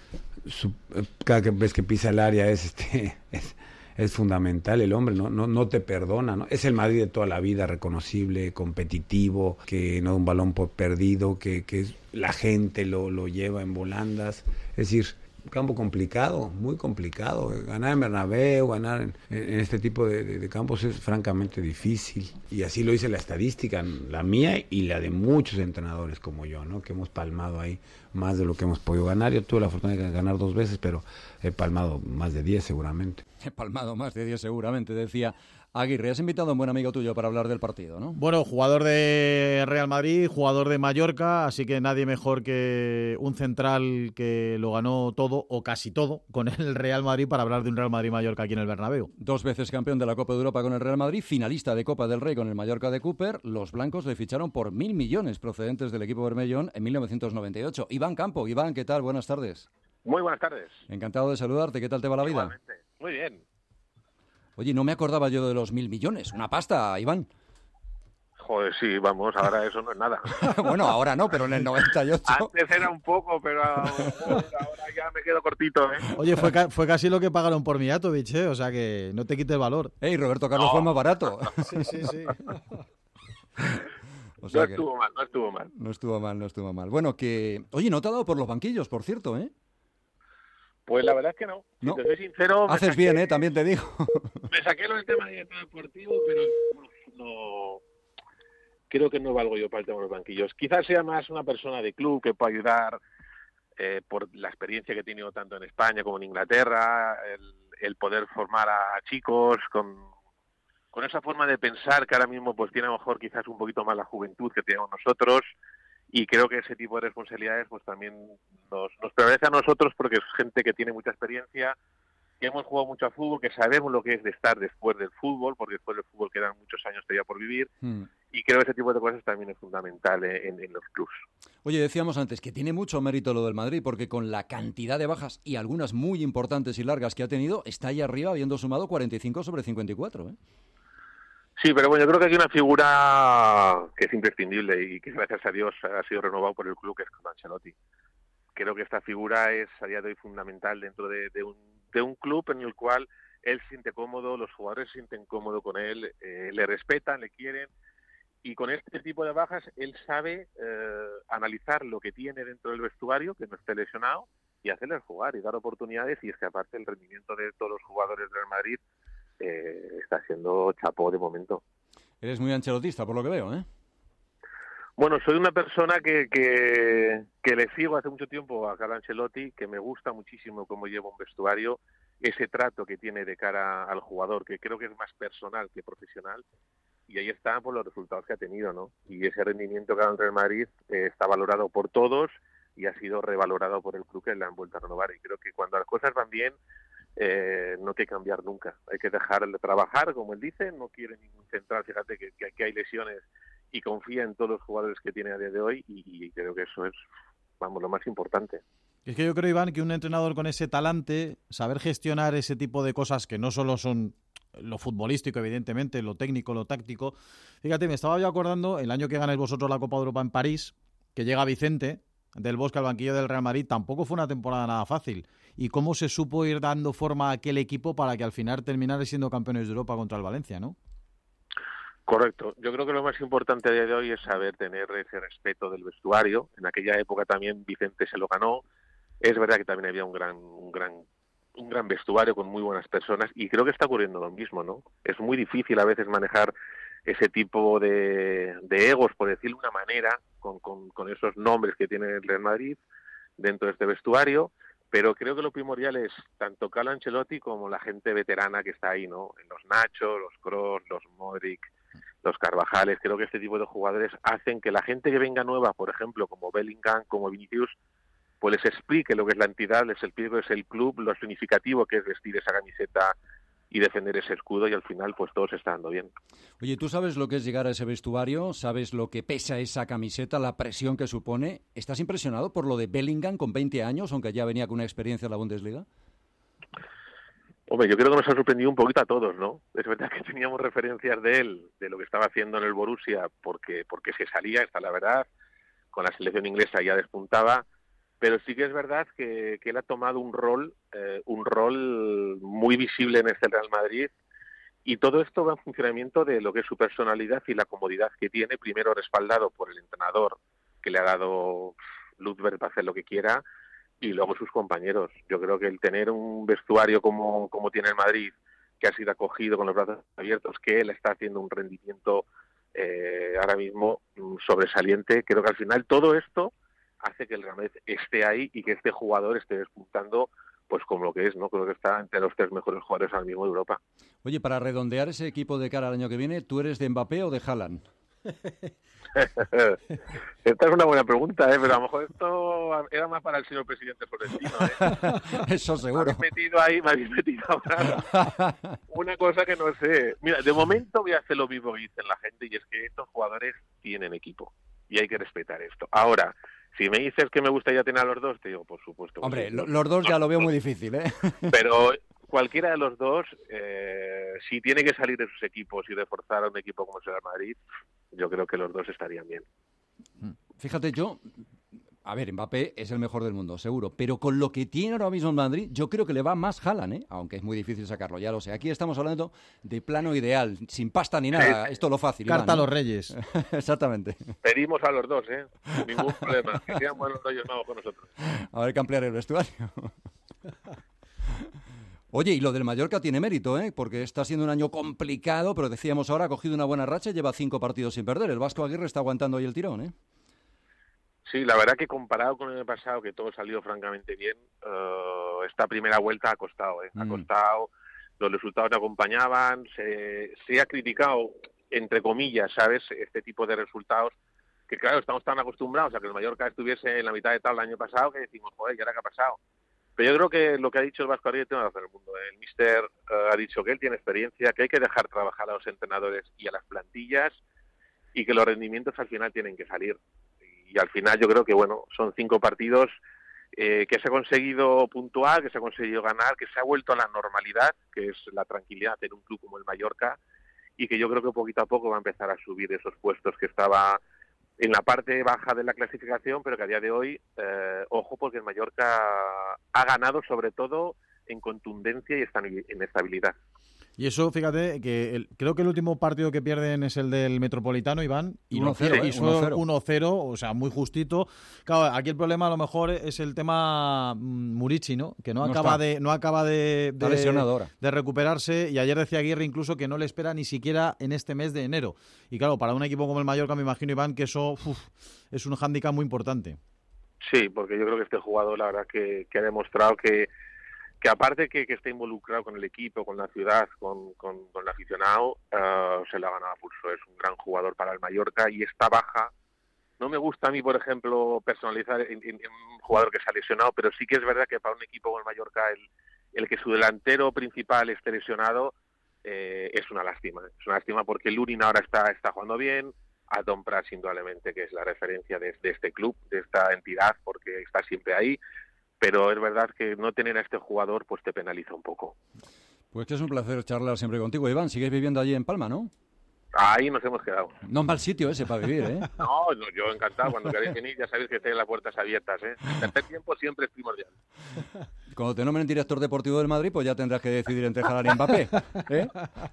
Cada vez que pisa el área es fundamental el hombre, no te perdona, ¿no? Es el Madrid de toda la vida, reconocible, competitivo, que no da un balón por perdido, que la gente lo lleva en volandas, es decir, un campo complicado, muy complicado. Ganar en Bernabéu, ganar en este tipo de campos es francamente difícil. Y así lo dice la estadística, la mía y la de muchos entrenadores como yo, ¿no? Que hemos palmado ahí más de lo que hemos podido ganar. Yo tuve la fortuna de ganar 2 veces, pero he palmado más de 10 seguramente. He palmado más de 10 seguramente, decía Aguirre. Has invitado a un buen amigo tuyo para hablar del partido, ¿no? Bueno, jugador de Real Madrid, jugador de Mallorca, así que nadie mejor que un central que lo ganó todo, o casi todo, con el Real Madrid para hablar de un Real Madrid-Mallorca aquí en el Bernabéu. 2 veces campeón de la Copa de Europa con el Real Madrid, finalista de Copa del Rey con el Mallorca de Cooper. Los blancos le ficharon por 1.000 millones procedentes del equipo bermellón en 1998. Iván Campo. Iván, ¿qué tal? Buenas tardes. Muy buenas tardes. Encantado de saludarte. ¿Qué tal te va la vida? Igualmente. Muy bien. Oye, no me acordaba yo de los 1.000 millones. Una pasta, Iván. Joder, sí, vamos, ahora eso no es nada. Bueno, ahora no, pero en el 98... Antes era un poco, pero ahora ya me quedo cortito, ¿eh? Oye, fue casi lo que pagaron por Mijatovic, ¿eh? O sea que no te quites el valor. ¡Ey, Roberto Carlos fue más barato! Sí. O sea no estuvo mal. No estuvo mal. Bueno, que... Oye, no te ha dado por los banquillos, por cierto, ¿eh? Pues la verdad es que no. No. Si te soy sincero... Haces bien, ¿eh? También te digo. Me saqué lo del tema de director deportivo, pero no... Creo que no valgo yo para el tema de los banquillos. Quizás sea más una persona de club que pueda ayudar por la experiencia que he tenido tanto en España como en Inglaterra, el poder formar a chicos con esa forma de pensar que ahora mismo pues tiene a lo mejor quizás un poquito más la juventud que tenemos nosotros, y creo que ese tipo de responsabilidades pues también nos prevalece a nosotros, porque es gente que tiene mucha experiencia, que hemos jugado mucho a fútbol, que sabemos lo que es de estar después del fútbol, porque después del fútbol quedan muchos años todavía por vivir. Y creo que ese tipo de cosas también es fundamental en los clubs. Oye, decíamos antes que tiene mucho mérito lo del Madrid, porque con la cantidad de bajas y algunas muy importantes y largas que ha tenido, está ahí arriba habiendo sumado 45 sobre 54, ¿eh? Sí, pero bueno, yo creo que hay una figura que es imprescindible y que gracias a Dios ha sido renovado por el club, que es Ancelotti. Creo que esta figura es a día de hoy fundamental dentro de un club en el cual él se siente cómodo, los jugadores se sienten cómodos con él, le respetan, le quieren. Y con este tipo de bajas, él sabe analizar lo que tiene dentro del vestuario, que no esté lesionado, y hacerles jugar y dar oportunidades. Y es que aparte el rendimiento de todos los jugadores del Madrid está siendo chapó de momento. Eres muy ancelotista, por lo que veo, ¿eh? Bueno, soy una persona que le sigo hace mucho tiempo a Carlo Ancelotti, que me gusta muchísimo cómo lleva un vestuario, ese trato que tiene de cara al jugador, que creo que es más personal que profesional. Y ahí están por los resultados que ha tenido, ¿no? Y ese rendimiento que ha dado en el Madrid está valorado por todos y ha sido revalorado por el club, que le han vuelto a renovar. Y creo que cuando las cosas van bien, no hay que cambiar nunca. Hay que dejarle trabajar, como él dice. No quiere ningún central. Fíjate que aquí hay lesiones, y confía en todos los jugadores que tiene a día de hoy. Y creo que eso es, vamos, lo más importante. Es que yo creo, Iván, que un entrenador con ese talante, saber gestionar ese tipo de cosas que no solo son lo futbolístico, evidentemente, lo técnico, lo táctico. Fíjate, me estaba yo acordando el año que ganáis vosotros la Copa de Europa en París, que llega Vicente del Bosque al banquillo del Real Madrid. Tampoco fue una temporada nada fácil. Y cómo se supo ir dando forma a aquel equipo para que al final terminara siendo campeones de Europa contra el Valencia, ¿no? Correcto. Yo creo que lo más importante a día de hoy es saber tener ese respeto del vestuario. En aquella época también Vicente se lo ganó. Es verdad que también había un gran vestuario con muy buenas personas, y creo que está ocurriendo lo mismo, ¿no? Es muy difícil a veces manejar ese tipo de egos, por decirlo de una manera, con esos nombres que tiene el Real Madrid dentro de este vestuario, pero creo que lo primordial es tanto Carlo Ancelotti como la gente veterana que está ahí, ¿no? Los Nacho, los Kroos, los Modric, los Carvajales. Creo que este tipo de jugadores hacen que la gente que venga nueva, por ejemplo, como Bellingham, como Vinicius, pues les explique lo que es la entidad, les explique lo que es el club, lo significativo que es vestir esa camiseta y defender ese escudo, y al final pues todo se está dando bien. Oye, ¿tú sabes lo que es llegar a ese vestuario? ¿Sabes lo que pesa esa camiseta, la presión que supone? ¿Estás impresionado por lo de Bellingham con 20 años, aunque ya venía con una experiencia en la Bundesliga? Hombre, yo creo que nos ha sorprendido un poquito a todos, ¿no? Es verdad que teníamos referencias de él, de lo que estaba haciendo en el Borussia, porque se salía, está la verdad, con la selección inglesa ya despuntaba. Pero sí que es verdad que él ha tomado un rol muy visible en este Real Madrid, y todo esto va en funcionamiento de lo que es su personalidad y la comodidad que tiene, primero respaldado por el entrenador, que le ha dado luz verde para hacer lo que quiera, y luego sus compañeros. Yo creo que el tener un vestuario como tiene el Madrid, que ha sido acogido con los brazos abiertos, que él está haciendo un rendimiento ahora mismo sobresaliente, creo que al final todo esto hace que el Real Madrid esté ahí y que este jugador esté despuntando pues como lo que es, ¿no? Creo que está entre los 3 mejores jugadores ahora mismo de Europa. Oye, para redondear ese equipo de cara al año que viene, ¿tú eres de Mbappé o de Haaland? Esta es una buena pregunta, pero a lo mejor esto era más para el señor presidente Florentino. Eso seguro. Me habéis metido ahora una cosa que no sé. Mira, de momento voy a hacer lo mismo que dicen la gente, y es que estos jugadores tienen equipo y hay que respetar esto. Ahora, si me dices que me gustaría tener a los dos, te digo, por supuesto. Hombre, los dos ya lo veo muy difícil, ¿eh? Pero cualquiera de los dos, si tiene que salir de sus equipos y reforzar a un equipo como es el Madrid, yo creo que los dos estarían bien. Fíjate, a ver, Mbappé es el mejor del mundo, seguro, pero con lo que tiene ahora mismo en Madrid, yo creo que le va más Haaland, ¿eh? Aunque es muy difícil sacarlo, ya lo sé. Aquí estamos hablando de plano ideal, sin pasta ni nada, esto es lo fácil. Carta Iván, a los Reyes. Exactamente. Pedimos a los dos, ningún problema, que sean buenos Reyes Magos con nosotros. A ver que ampliar el vestuario. Oye, y lo del Mallorca tiene mérito, porque está siendo un año complicado, pero decíamos ahora, ha cogido una buena racha y lleva 5 partidos sin perder. El Vasco Aguirre está aguantando ahí el tirón, ¿eh? Sí, la verdad que comparado con el año pasado, que todo salió francamente bien, esta primera vuelta ha costado, Ha costado, los resultados no acompañaban, se ha criticado, entre comillas, ¿sabes?, este tipo de resultados, que claro, estamos tan acostumbrados a que el Mallorca estuviese en la mitad de tabla el año pasado, que decimos, joder, ¿y ahora qué ha pasado? Pero yo creo que lo que ha dicho el Vasco Aguirre tiene razón el mundo. El míster ha dicho que él tiene experiencia, que hay que dejar trabajar a los entrenadores y a las plantillas, y que los rendimientos al final tienen que salir. Y al final yo creo que, bueno, son 5 partidos que se ha conseguido puntuar, que se ha conseguido ganar, que se ha vuelto a la normalidad, que es la tranquilidad en un club como el Mallorca, y que yo creo que poquito a poco va a empezar a subir esos puestos que estaba en la parte baja de la clasificación, pero que a día de hoy, ojo, porque el Mallorca ha ganado sobre todo en contundencia y en estabilidad. Y eso, fíjate, que creo que el último partido que pierden es el del Metropolitano, Iván, y 1-0, o sea, muy justito. Claro, aquí el problema a lo mejor es el tema Murici, ¿no? Que no acaba de recuperarse, y ayer decía Aguirre incluso que no le espera ni siquiera en este mes de enero. Y claro, para un equipo como el Mallorca, me imagino, Iván, que eso es un hándicap muy importante. Sí, porque yo creo que este jugador, la verdad, que ha demostrado que aparte que está involucrado con el equipo, con la ciudad, con el aficionado, se la ha ganado a pulso. Es un gran jugador para el Mallorca, y esta baja, no me gusta a mí, por ejemplo, personalizar en un jugador que se ha lesionado, pero sí que es verdad que para un equipo como el Mallorca, el que su delantero principal esté lesionado, es una lástima. Es una lástima porque Lunin ahora está jugando bien, a Tom Prats indudablemente, que es la referencia de este club, de esta entidad, porque está siempre ahí. Pero es verdad que no tener a este jugador pues te penaliza un poco. Pues que es un placer charlar siempre contigo. Iván, sigues viviendo allí en Palma, ¿no? Ahí nos hemos quedado. No es mal sitio ese para vivir, ¿eh? No, yo encantado. Cuando queréis venir ya sabéis que tenéis las puertas abiertas, ¿eh? El tercer tiempo siempre es primordial. Cuando te nombren director deportivo del Madrid, pues ya tendrás que decidir entre Haaland y Mbappé, ¿eh?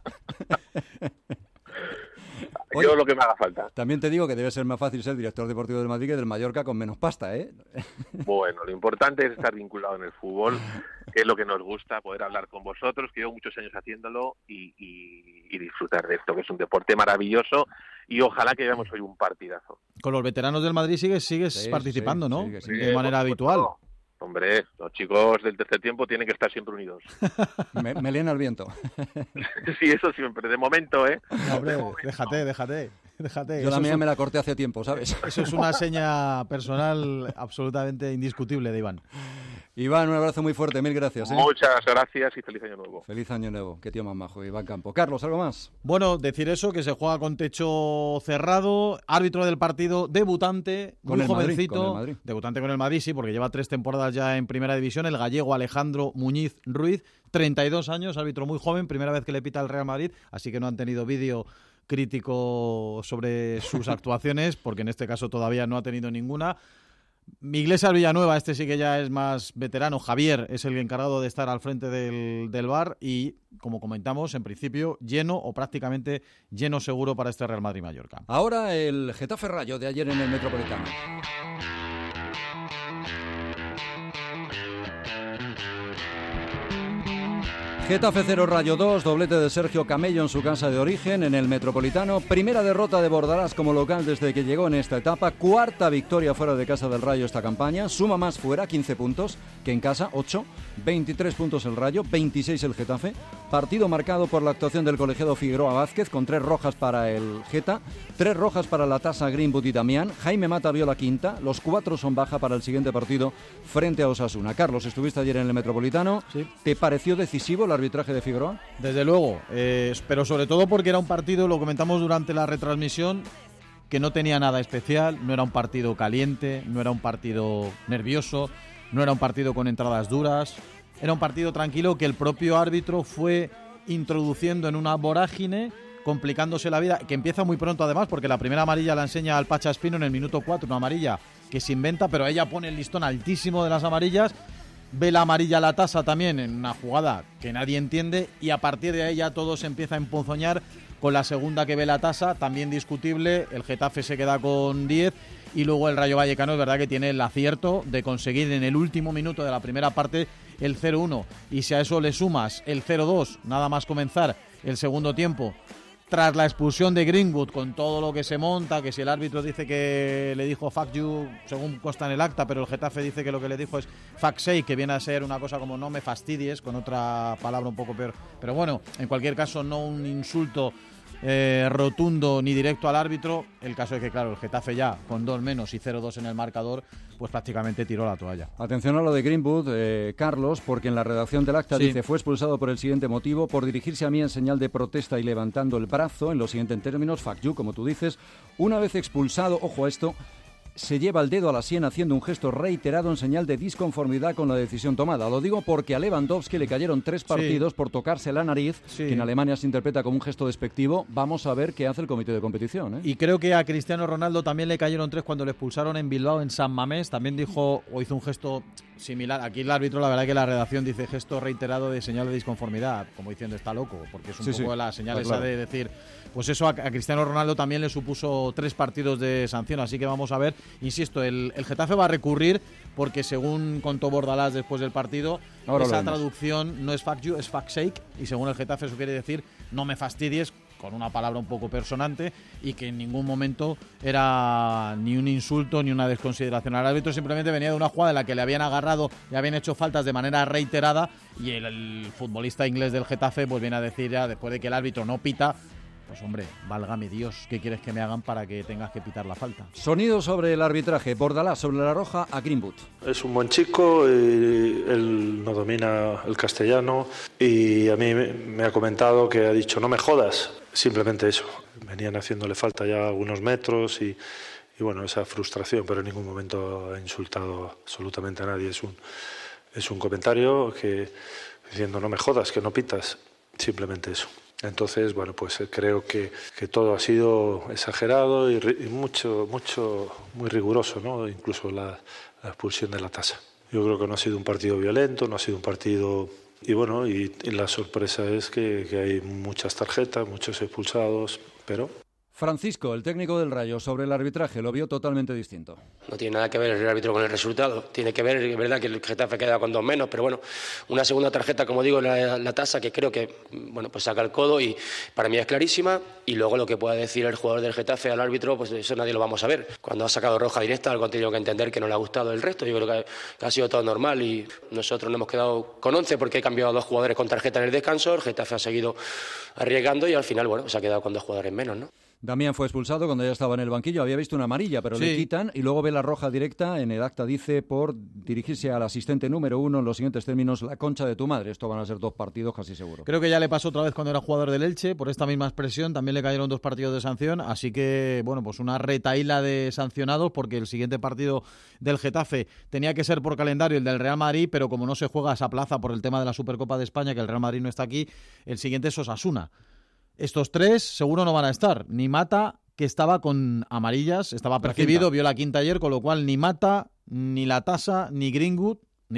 Oye, yo lo que me haga falta. También te digo que debe ser más fácil ser director deportivo del Madrid que del Mallorca con menos pasta, ¿eh? Bueno, lo importante es estar vinculado en el fútbol, que es lo que nos gusta, poder hablar con vosotros, que llevo muchos años haciéndolo, y disfrutar de esto, que es un deporte maravilloso, y ojalá que veamos hoy un partidazo. Con los veteranos del Madrid sigues participando, ¿no? Sí, de manera habitual. Hombre, los chicos del tercer tiempo tienen que estar siempre unidos. Melena al viento. Sí, eso siempre, de momento, ¿eh? Hombre, déjate. Yo la mía me la corté hace tiempo, ¿sabes? Eso es una seña personal absolutamente indiscutible de Iván. Iván, un abrazo muy fuerte, 1000 gracias. Muchas gracias y feliz año nuevo. Feliz año nuevo, qué tío más majo, Iván Campo. Carlos, ¿algo más? Bueno, decir eso, que se juega con techo cerrado, árbitro del partido, debutante, muy jovencito. Madrid. Debutante con el Madrid, sí, porque lleva 3 temporadas ya en Primera División, el gallego Alejandro Muñiz Ruiz, 32 años, árbitro muy joven, primera vez que le pita el Real Madrid, así que no han tenido vídeo crítico sobre sus actuaciones, porque en este caso todavía no ha tenido ninguna. Iglesias Villanueva, este sí que ya es más veterano, Javier es el encargado de estar al frente del VAR, y como comentamos, en principio lleno o prácticamente lleno seguro para este Real Madrid-Mallorca. Ahora el Getafe Rayo de ayer en el Metropolitano. Getafe 0, Rayo 2, doblete de Sergio Camello en su casa de origen, en el Metropolitano. Primera derrota de Bordalás como local desde que llegó en esta etapa. Cuarta victoria fuera de casa del Rayo esta campaña. Suma más fuera, 15 puntos, que en casa, 8. 23 puntos el Rayo, 26 el Getafe. Partido marcado por la actuación del colegiado Figueroa Vázquez, con 3 rojas para el Geta, 3 rojas para la Tasa, Greenwood y Damián. Jaime Mata vio la quinta. Los 4 son baja para el siguiente partido frente a Osasuna. Carlos, estuviste ayer en el Metropolitano. Sí. ¿Te pareció decisivo el arbitraje de Figueroa? Desde luego, pero sobre todo porque era un partido, lo comentamos durante la retransmisión, que no tenía nada especial, no era un partido caliente, no era un partido nervioso, no era un partido con entradas duras, era un partido tranquilo que el propio árbitro fue introduciendo en una vorágine, complicándose la vida, que empieza muy pronto además, porque la primera amarilla la enseña al Pacha Espino en el minuto 4, una amarilla que se inventa, pero ella pone el listón altísimo de las amarillas. Ve la amarilla a la Tasa también en una jugada que nadie entiende, y a partir de ahí ya todo se empieza a emponzoñar con la segunda que ve la Tasa, también discutible. El Getafe se queda con 10 y luego el Rayo Vallecano es verdad que tiene el acierto de conseguir en el último minuto de la primera parte el 0-1, y si a eso le sumas el 0-2 nada más comenzar el segundo tiempo, tras la expulsión de Greenwood, con todo lo que se monta, que si el árbitro dice que le dijo fuck you, según consta en el acta, pero el Getafe dice que lo que le dijo es fuck sake, que viene a ser una cosa como no me fastidies, con otra palabra un poco peor. Pero bueno, en cualquier caso, no un insulto rotundo ni directo al árbitro. El caso es que, claro, el Getafe ya con 2 menos y 0-2 en el marcador, pues prácticamente tiró la toalla. Atención a lo de Greenwood, Carlos, porque en la redacción del acta dice: fue expulsado por el siguiente motivo, por dirigirse a mí en señal de protesta y levantando el brazo, en los siguientes términos, fuck you, como tú dices. Una vez expulsado, ojo a esto, se lleva el dedo a la sien haciendo un gesto reiterado en señal de disconformidad con la decisión tomada. Lo digo porque a Lewandowski le cayeron 3 partidos por tocarse la nariz, que en Alemania se interpreta como un gesto despectivo. Vamos a ver qué hace el comité de competición, ¿eh? Y creo que a Cristiano Ronaldo también le cayeron 3 cuando le expulsaron en Bilbao, en San Mamés. También dijo o hizo un gesto similar. Aquí el árbitro, la verdad que la redacción dice gesto reiterado de señal de disconformidad, como diciendo está loco, porque es un poco la señal esa de decir, pues eso a Cristiano Ronaldo también le supuso 3 partidos de sanción. Así que vamos a ver. Insisto, el Getafe va a recurrir porque, según contó Bordalás después del partido, esa traducción no es fuck you, es fuck sake, y según el Getafe eso quiere decir no me fastidies, con una palabra un poco personante, y que en ningún momento era ni un insulto ni una desconsideración al árbitro. Simplemente venía de una jugada en la que le habían agarrado y habían hecho faltas de manera reiterada, y el futbolista inglés del Getafe pues viene a decir ya, después de que el árbitro no pita, pues hombre, válgame Dios, ¿qué quieres que me hagan para que tengas que pitar la falta? Sonido sobre el arbitraje. Bordalás sobre la roja a Greenwood. Es un buen chico, él no domina el castellano y a mí me ha comentado que ha dicho no me jodas, simplemente eso. Venían haciéndole falta ya algunos metros y bueno, esa frustración, pero en ningún momento ha insultado absolutamente a nadie. Es un comentario que diciendo no me jodas, que no pitas, simplemente eso. Entonces, bueno, pues creo que todo ha sido exagerado y muy riguroso, ¿no? Incluso la expulsión de la Tasa. Yo creo que no ha sido un partido violento, no ha sido un partido... Y bueno, y la sorpresa es que hay muchas tarjetas, muchos expulsados, pero... Francisco, el técnico del Rayo, sobre el arbitraje, lo vio totalmente distinto. No tiene nada que ver el árbitro con el resultado. Tiene que ver, es verdad que el Getafe queda con 2 menos, pero bueno, una segunda tarjeta, como digo, la Tasa, que creo que, bueno, pues saca el codo y para mí es clarísima. Y luego lo que pueda decir el jugador del Getafe al árbitro, pues eso nadie lo vamos a ver. Cuando ha sacado roja directa, algo ha tenido que entender que no le ha gustado el resto. Yo creo que ha sido todo normal y nosotros nos hemos quedado con 11 porque he cambiado a 2 jugadores con tarjeta en el descanso. El Getafe ha seguido arriesgando y al final, bueno, se ha quedado con 2 jugadores menos, ¿no? Damián fue expulsado cuando ya estaba en el banquillo, había visto una amarilla, pero le quitan y luego ve la roja directa. En el acta dice por dirigirse al asistente número 1 en los siguientes términos, la concha de tu madre. Esto van a ser 2 partidos casi seguro. Creo que ya le pasó otra vez cuando era jugador del Elche, por esta misma expresión, también le cayeron 2 partidos de sanción, así que, bueno, pues una retahíla de sancionados, porque el siguiente partido del Getafe tenía que ser por calendario el del Real Madrid, pero como no se juega a esa plaza por el tema de la Supercopa de España, que el Real Madrid no está aquí, el siguiente es Osasuna. Estos 3 seguro no van a estar, ni Mata, que estaba con amarillas, estaba percibido, vio la quinta ayer, con lo cual ni Mata, ni la Tasa, ni Greenwood, ni Damián.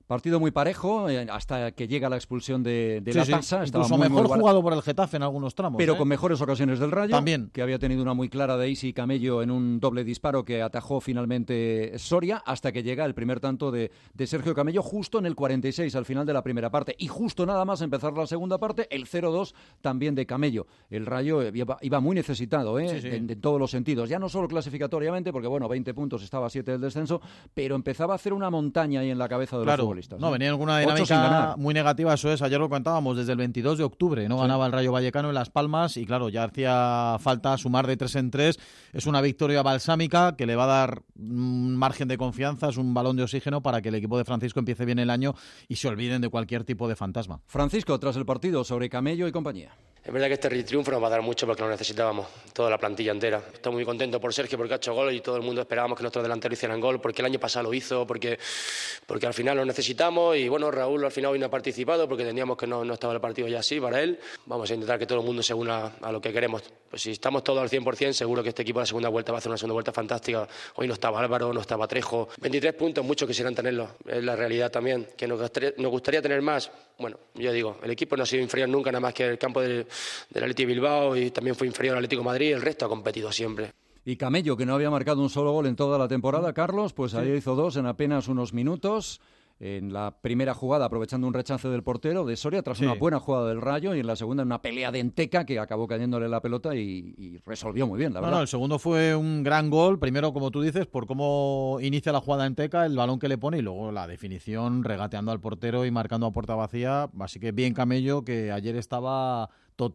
Partido muy parejo, hasta que llega la expulsión de la Tasa. Incluso mejor jugado por el Getafe en algunos tramos. Pero con mejores ocasiones del Rayo. También. Que había tenido una muy clara de Isi Camello en un doble disparo que atajó finalmente Soria, hasta que llega el primer tanto de Sergio Camello justo en el 46, al final de la primera parte. Y justo nada más empezar la segunda parte, el 0-2 también de Camello. El Rayo iba muy necesitado, en todos los sentidos. Ya no solo clasificatoriamente, porque 20 puntos, estaba a 7 del descenso, pero empezaba a hacer una montaña ahí en la cabeza de los futbolistas. No, venía alguna dinámica muy negativa, eso es. Ayer lo contábamos, desde el 22 de octubre, no ganaba el Rayo Vallecano en Las Palmas y claro, ya hacía falta sumar de 3 en 3. Es una victoria balsámica que le va a dar un margen de confianza, es un balón de oxígeno para que el equipo de Francisco empiece bien el año y se olviden de cualquier tipo de fantasma. Francisco, tras el partido sobre Camello y compañía. Es verdad que este triunfo nos va a dar mucho porque lo necesitábamos, toda la plantilla entera. Estoy muy contento por Sergio porque ha hecho gol y todo el mundo esperábamos que nuestros delanteros hicieran gol porque el año pasado lo hizo, porque al final lo necesitamos y Raúl al final hoy no ha participado porque entendíamos que no estaba el partido ya así para él. Vamos a intentar que todo el mundo se una a lo que queremos. Pues si estamos todos al 100%, seguro que este equipo la segunda vuelta va a hacer una segunda vuelta fantástica. Hoy no estaba Álvaro, no estaba Trejo. 23 puntos, muchos quisieran tenerlos. Es la realidad también. Que nos gustaría tener más. Bueno, yo digo, el equipo no ha sido inferior nunca, nada más que el campo del Athletic Bilbao y también fue inferior al Atlético de Madrid. El resto ha competido siempre. Y Camello, que no había marcado un solo gol en toda la temporada, Carlos, pues ahí hizo 2 en apenas unos minutos. En la primera jugada, aprovechando un rechace del portero de Soria, tras una buena jugada del Rayo, y en la segunda una pelea de Enteca que acabó cayéndole la pelota y resolvió muy bien, la verdad. No, el segundo fue un gran gol, primero, como tú dices, por cómo inicia la jugada Enteca, el balón que le pone y luego la definición regateando al portero y marcando a puerta vacía. Así que bien Camello, que ayer estaba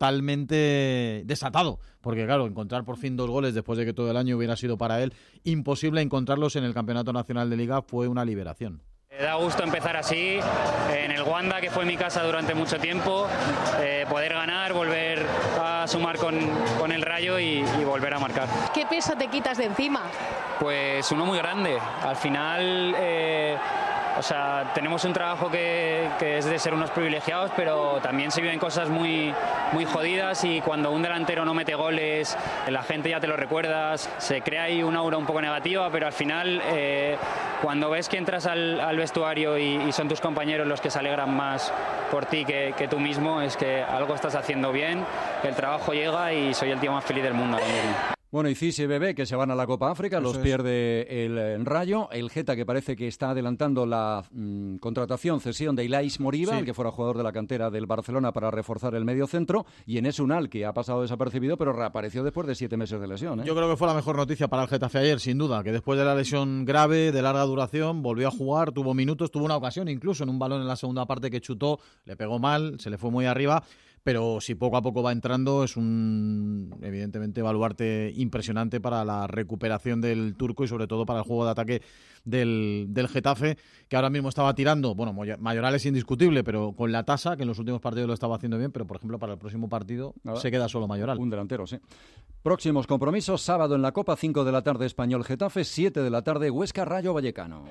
totalmente desatado, porque claro, encontrar por fin 2 goles después de que todo el año hubiera sido para él imposible, encontrarlos en el Campeonato Nacional de Liga fue una liberación. Da gusto empezar así, en el Wanda, que fue mi casa durante mucho tiempo, poder ganar, volver a sumar con el Rayo y volver a marcar. ¿Qué peso te quitas de encima? Pues uno muy grande. Al final, tenemos un trabajo que es de ser unos privilegiados, pero también se viven cosas muy, muy jodidas y cuando un delantero no mete goles, la gente ya te lo recuerdas, se crea ahí una aura un poco negativa, pero al final, cuando ves que entras al vestuario y son tus compañeros los que se alegran más por ti que tú mismo, es que algo estás haciendo bien, el trabajo llega y soy el tío más feliz del mundo ahora mismo. Bueno, y Cisi y Bebé, que se van a la Copa África, los pierde el Rayo. El Geta, que parece que está adelantando la cesión de Ilais Moriba, el que fuera jugador de la cantera del Barcelona para reforzar el medio centro. Y Enes Unal, que ha pasado desapercibido, pero reapareció después de 7 meses de lesión. Yo creo que fue la mejor noticia para el Getafe ayer, sin duda, que después de la lesión grave, de larga duración, volvió a jugar, tuvo minutos, tuvo una ocasión incluso en un balón en la segunda parte que chutó, le pegó mal, se le fue muy arriba. Pero si poco a poco va entrando, es un, evidentemente, baluarte impresionante para la recuperación del turco y sobre todo para el juego de ataque del Getafe, que ahora mismo estaba tirando, bueno, Mayoral es indiscutible, pero con la Tasa, que en los últimos partidos lo estaba haciendo bien, pero por ejemplo para el próximo partido se queda solo Mayoral. Un delantero, sí. Próximos compromisos, sábado en la Copa, 5 de la tarde Español Getafe, 7 de la tarde Huesca Rayo Vallecano.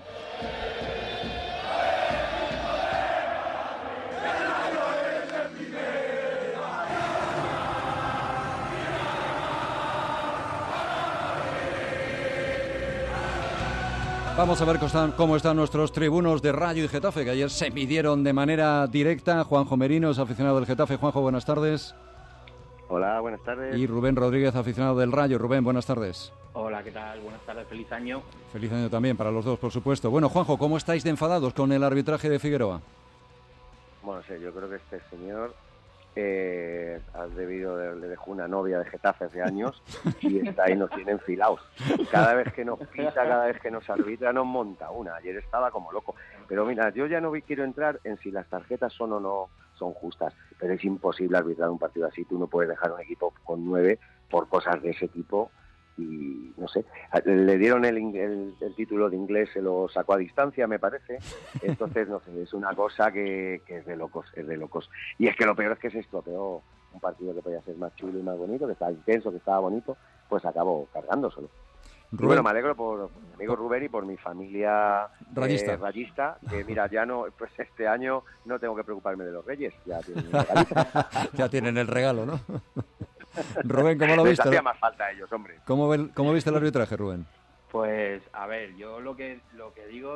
Vamos a ver cómo están nuestros tribunos de Rayo y Getafe, que ayer se midieron de manera directa. Juanjo Merino es aficionado del Getafe. Juanjo, buenas tardes. Hola, buenas tardes. Y Rubén Rodríguez, aficionado del Rayo. Rubén, buenas tardes. Hola, ¿qué tal? Buenas tardes, feliz año. Feliz año también para los dos, por supuesto. Bueno, Juanjo, ¿cómo estáis de enfadados con el arbitraje de Figueroa? Bueno, sí, yo creo que este señor le dejó una novia de Getafe hace años y está ahí, nos tiene enfilados. Cada vez que nos pisa, cada vez que nos arbitra, nos monta una. Ayer estaba como loco. Pero mira, yo ya no quiero entrar en si las tarjetas son o no son justas, pero es imposible arbitrar un partido así. Tú no puedes dejar un equipo con 9 por cosas de ese tipo. Y no sé, le dieron el título de inglés, se lo sacó a distancia, me parece. Entonces, no sé, es una cosa que es de locos, Y es que lo peor es que se estropeó un partido que podía ser más chulo y más bonito, que estaba intenso, que estaba bonito, pues acabó cargándoselo. Y bueno, me alegro por mi amigo Rubén y por mi familia rayista, que mira, ya no, pues este año no tengo que preocuparme de los Reyes, ya tienen el regalo. Ya tienen el regalo, ¿no? Rubén, ¿cómo lo viste? Les hacía más falta a ellos, hombre. ¿Cómo viste el arbitraje, Rubén? Pues, a ver, yo lo que digo es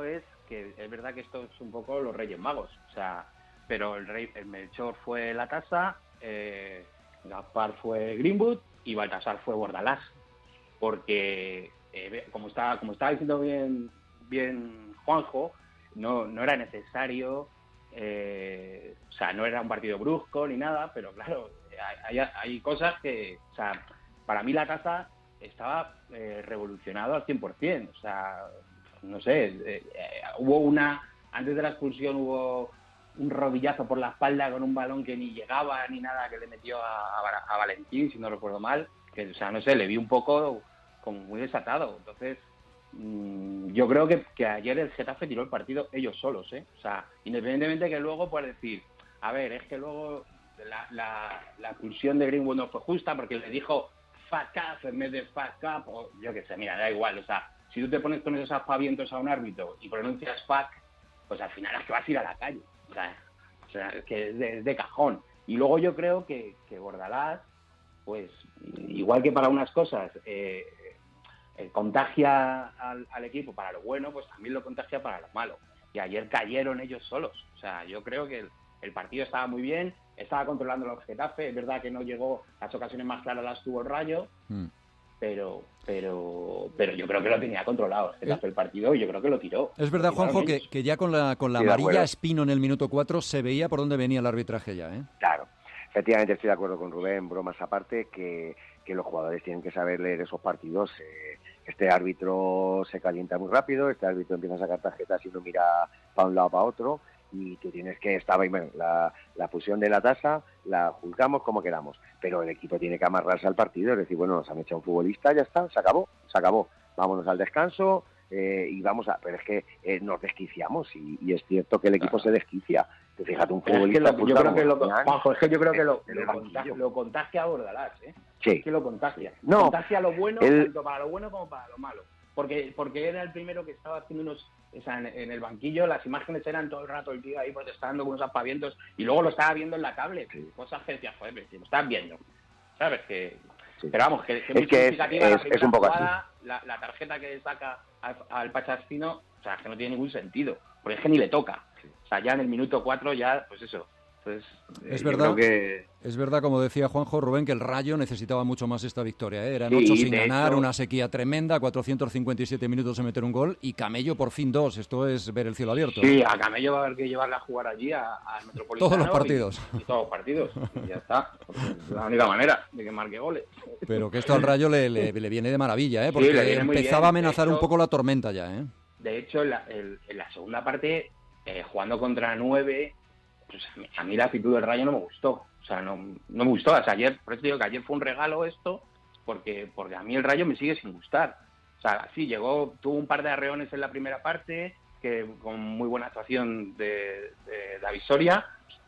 que es verdad que esto es un poco los Reyes Magos, o sea, pero el Melchor fue la Tasa, Gaspar fue Greenwood y Baltasar fue Bordalás, porque como estaba diciendo bien Juanjo, no era necesario, o sea, no era un partido brusco ni nada, pero claro, hay cosas que, o sea, para mí la Tasa estaba revolucionado al 100%, o sea, no sé, antes de la expulsión hubo un rodillazo por la espalda con un balón que ni llegaba ni nada, que le metió a Valentín, si no recuerdo mal, que, o sea, no sé, le vi un poco como muy desatado. Entonces, yo creo que ayer el Getafe tiró el partido ellos solos, o sea, independientemente que luego puedas decir, a ver, es que luego la expulsión de Greenwood no fue justa porque le dijo fuck up en vez de fuck up, o yo qué sé, mira, da igual, o sea, si tú te pones con esos aspavientos a un árbitro y pronuncias fuck, pues al final es que vas a ir a la calle, o sea es que es de cajón. Y luego yo creo que Bordalás, pues igual que para unas cosas contagia al equipo para lo bueno, pues también lo contagia para lo malo. Y ayer cayeron ellos solos. O sea, yo creo que el partido estaba muy bien, estaba controlando el Getafe, es verdad que no llegó, las ocasiones más claras las tuvo el Rayo, pero yo creo que lo tenía controlado el partido y yo creo que lo tiró. Es verdad, Juanjo, que ya con la amarilla Espino en el minuto 4 se veía por dónde venía el arbitraje ya, ¿eh? Claro, efectivamente estoy de acuerdo con Rubén, bromas aparte, que los jugadores tienen que saber leer esos partidos. Este árbitro se calienta muy rápido, este árbitro empieza a sacar tarjetas y no mira para un lado para otro, y tú tienes que la fusión de la Tasa la juzgamos como queramos, pero el equipo tiene que amarrarse al partido, es decir, bueno, nos han echado un futbolista, ya está, se acabó, vámonos al descanso y pero es que nos desquiciamos y es cierto que el equipo se desquicia. Fíjate, un futbolista... yo creo que lo contagia a Bordalás, Sí. Es que lo contagia. No, contagia lo bueno, tanto para lo bueno como para lo malo. Porque era el primero que estaba haciendo o sea, en el banquillo las imágenes eran todo el rato el tío ahí protestando con unos aspavientos y luego lo estaba viendo en la tablet, cosas que decías, joder, pero si lo estás viendo, ¿sabes? Pero vamos, que muy significativa la primera un poco jugada, la tarjeta que saca al Pachaspino, o sea, que no tiene ningún sentido, porque es que ni le toca. O sea, ya en el minuto 4 ya, pues eso. Entonces, es verdad, como decía Juanjo, Rubén, que el Rayo necesitaba mucho más esta victoria, ¿eh? Eran 8 sin ganar, una sequía tremenda, 457 minutos de meter un gol, y Camello por fin 2. Esto es ver el cielo abierto. Sí, a Camello va a haber que llevarle a jugar allí al Metropolitano. Todos los partidos. Y todos los partidos. Y ya está. Es la única manera de que marque goles. Pero que esto al Rayo le viene de maravilla, ¿eh? Porque empezaba a amenazar un poco la tormenta ya, ¿eh? De hecho, en la segunda parte, jugando contra 9... Pues a mí la actitud del Rayo no me gustó, o sea, no me gustó. O sea, ayer, por eso digo que ayer fue un regalo esto, porque a mí el Rayo me sigue sin gustar. O sea, sí, tuvo un par de arreones en la primera parte, que con muy buena actuación de David Soria,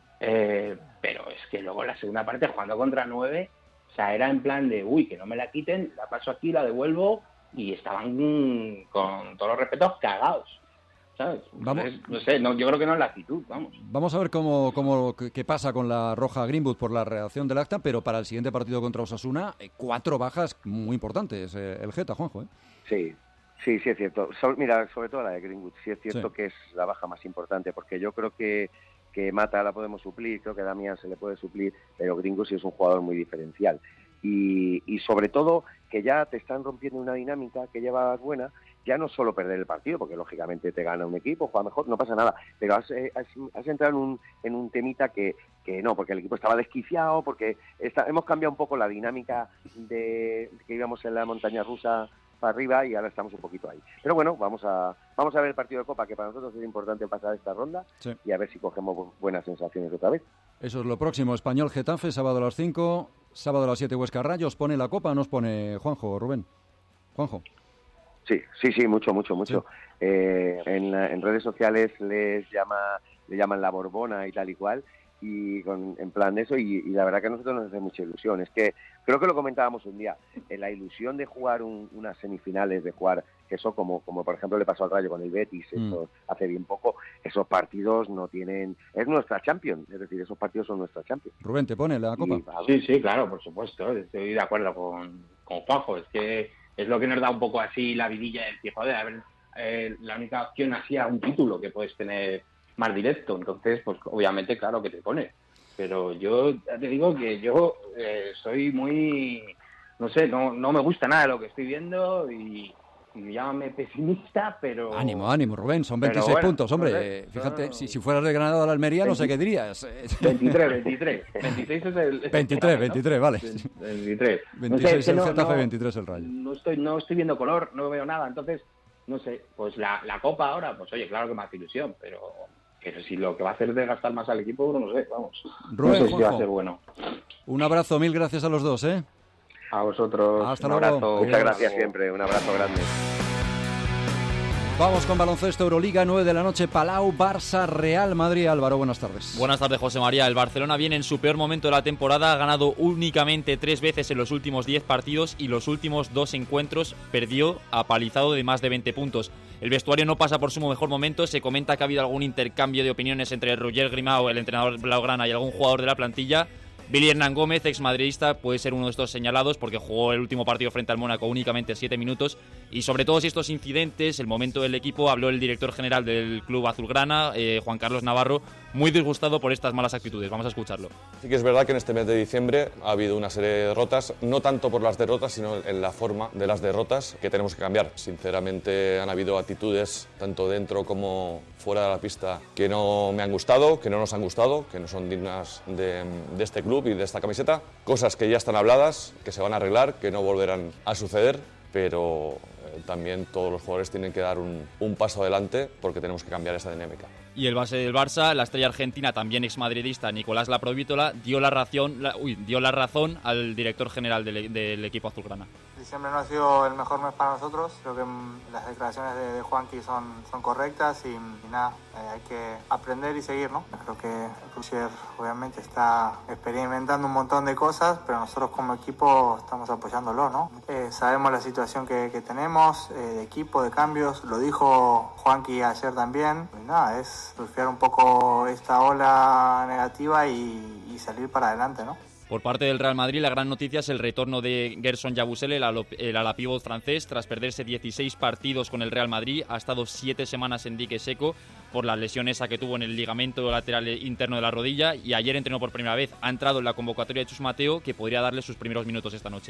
pero es que luego en la segunda parte, jugando contra 9, o sea, era en plan de, que no me la quiten, la paso aquí, la devuelvo, y estaban, con todos los respetos, cagados. ¿Sabes? No sé, yo creo que no es la actitud, vamos. Vamos a ver qué pasa con la roja Greenwood por la reacción del acta, pero para el siguiente partido contra Osasuna, 4 bajas muy importantes, el Geta, Juanjo, ¿eh? Sí, es cierto. Mira, sobre todo la de Greenwood, sí es cierto que es la baja más importante, porque yo creo que Mata la podemos suplir, creo que Damián se le puede suplir, pero Greenwood sí es un jugador muy diferencial. Y sobre todo que ya te están rompiendo una dinámica que llevas buena, ya no solo perder el partido, porque lógicamente te gana un equipo, juega mejor, no pasa nada, pero has entrado en un temita que no, porque el equipo estaba desquiciado, porque hemos cambiado un poco la dinámica de que íbamos en la montaña rusa para arriba y ahora estamos un poquito ahí. Pero bueno, vamos a ver el partido de Copa, que para nosotros es importante pasar esta ronda y a ver si cogemos buenas sensaciones otra vez. Eso es lo próximo, Español Getafe, sábado a las 5, sábado a las 7 Huesca Rayo. ¿Os pone la Copa o nos pone Juanjo, Rubén? Juanjo. Sí, mucho. Sí. En redes sociales le llaman la Borbona y tal y cual, y en plan de eso, y la verdad que a nosotros nos hace mucha ilusión. Es que creo que lo comentábamos un día, la ilusión de jugar unas semifinales, de jugar eso como por ejemplo le pasó al Rayo con el Betis, eso hace bien poco, esos partidos no tienen, es nuestra Champions, es decir, esos partidos son nuestra Champions. Rubén, ¿te pone la Copa? Sí, claro, por supuesto, estoy de acuerdo con Juanjo, es que es lo que nos da un poco así la vidilla de decir, joder, la única opción hacia un título que puedes tener más directo. Entonces, pues obviamente, claro que te pone. Pero yo ya te digo que yo soy muy, no sé, no me gusta nada de lo que estoy viendo y llámame pesimista, pero... Ánimo, Rubén, son 26 bueno, puntos, hombre. No sé, fíjate, si fueras de Granada a la Almería, no sé qué dirías. 23. 26 es el... 23, vale. 23. 26 el Getafe, 23 el Rayo. No estoy viendo color, no veo nada, entonces, no sé, pues la Copa ahora, pues oye, claro que me hace ilusión, pero si lo que va a hacer es desgastar más al equipo, no sé, vamos. Rubén, no sé si va a ser bueno. Un abrazo, mil gracias a los dos, ¿eh? A vosotros. Hasta un luego. abrazo. Muchas gracias siempre. Un abrazo grande. Vamos con baloncesto Euroliga, 9 de la noche, Palau, Barça, Real Madrid. Álvaro, buenas tardes. Buenas tardes, José María. El Barcelona viene en su peor momento de la temporada, ha ganado únicamente 3 veces en los últimos 10 partidos y los últimos 2 encuentros perdió apalizado de más de 20 puntos. El vestuario no pasa por su mejor momento, se comenta que ha habido algún intercambio de opiniones entre Roger Grimau, el entrenador blaugrana, y algún jugador de la plantilla. Billy Hernán Gómez, exmadridista, puede ser uno de estos señalados porque jugó el último partido frente al Mónaco únicamente 7 minutos y sobre todos estos incidentes, el momento del equipo, habló el director general del club azulgrana, Juan Carlos Navarro, muy disgustado por estas malas actitudes. Vamos a escucharlo. Sí que es verdad que en este mes de diciembre ha habido una serie de derrotas, no tanto por las derrotas, sino en la forma de las derrotas que tenemos que cambiar. Sinceramente han habido actitudes, tanto dentro como fuera de la pista, que no me han gustado, que no nos han gustado, que no son dignas de este club y de esta camiseta. Cosas que ya están habladas, que se van a arreglar, que no volverán a suceder, pero también todos los jugadores tienen que dar un paso adelante porque tenemos que cambiar esta dinámica. Y el base del Barça, la estrella argentina, también exmadridista, Nicolás Laprovítola, dio la razón al director general del equipo azulgrana. Diciembre no ha sido el mejor mes para nosotros, creo que las declaraciones de Juanqui son correctas y nada, hay que aprender y seguir, ¿no? Creo que Roger obviamente está experimentando un montón de cosas, pero nosotros como equipo estamos apoyándolo, ¿no? Sabemos la situación que tenemos, de equipo, de cambios, lo dijo Juanqui ayer también, y nada, es surfear un poco esta ola negativa y salir para adelante, ¿no? Por parte del Real Madrid, la gran noticia es el retorno de Gerson Yabusele, el ala-pívot francés, tras perderse 16 partidos con el Real Madrid. Ha estado 7 semanas en dique seco por la lesión esa que tuvo en el ligamento lateral interno de la rodilla y ayer entrenó por primera vez. Ha entrado en la convocatoria de Chus Mateo, que podría darle sus primeros minutos esta noche.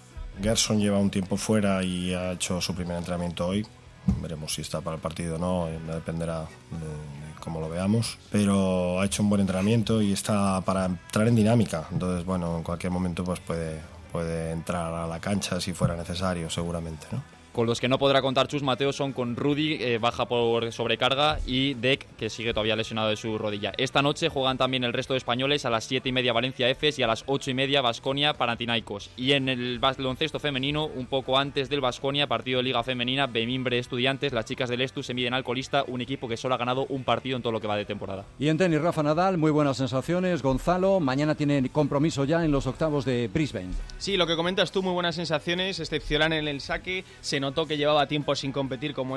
Gerson lleva un tiempo fuera y ha hecho su primer entrenamiento hoy. Veremos si está para el partido o no, dependerá de cómo lo veamos, pero ha hecho un buen entrenamiento y está para entrar en dinámica, entonces bueno, en cualquier momento pues puede entrar a la cancha si fuera necesario, seguramente, ¿no? Con los que no podrá contar Chus Mateo son con Rudy, baja por sobrecarga, y Dec, que sigue todavía lesionado de su rodilla. Esta noche juegan también el resto de españoles, a las 7:30 Valencia Efes y a las 8:30 Baskonia Panathinaikos. Y en el baloncesto femenino, un poco antes del Baskonia, partido de Liga Femenina, Bemimbre Estudiantes, las chicas del Estu se miden al colista, un equipo que solo ha ganado un partido en todo lo que va de temporada. Y en tenis, Rafa Nadal, muy buenas sensaciones. Gonzalo, mañana tiene compromiso ya en los octavos de Brisbane. Sí, lo que comentas tú, muy buenas sensaciones, excepcional en el saque, se notó que llevaba tiempo sin competir como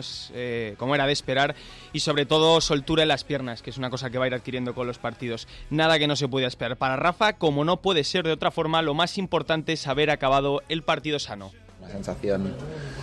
era de esperar y sobre todo soltura en las piernas, que es una cosa que va a ir adquiriendo con los partidos. Nada que no se pueda esperar. Para Rafa, como no puede ser de otra forma, lo más importante es haber acabado el partido sano. Una sensación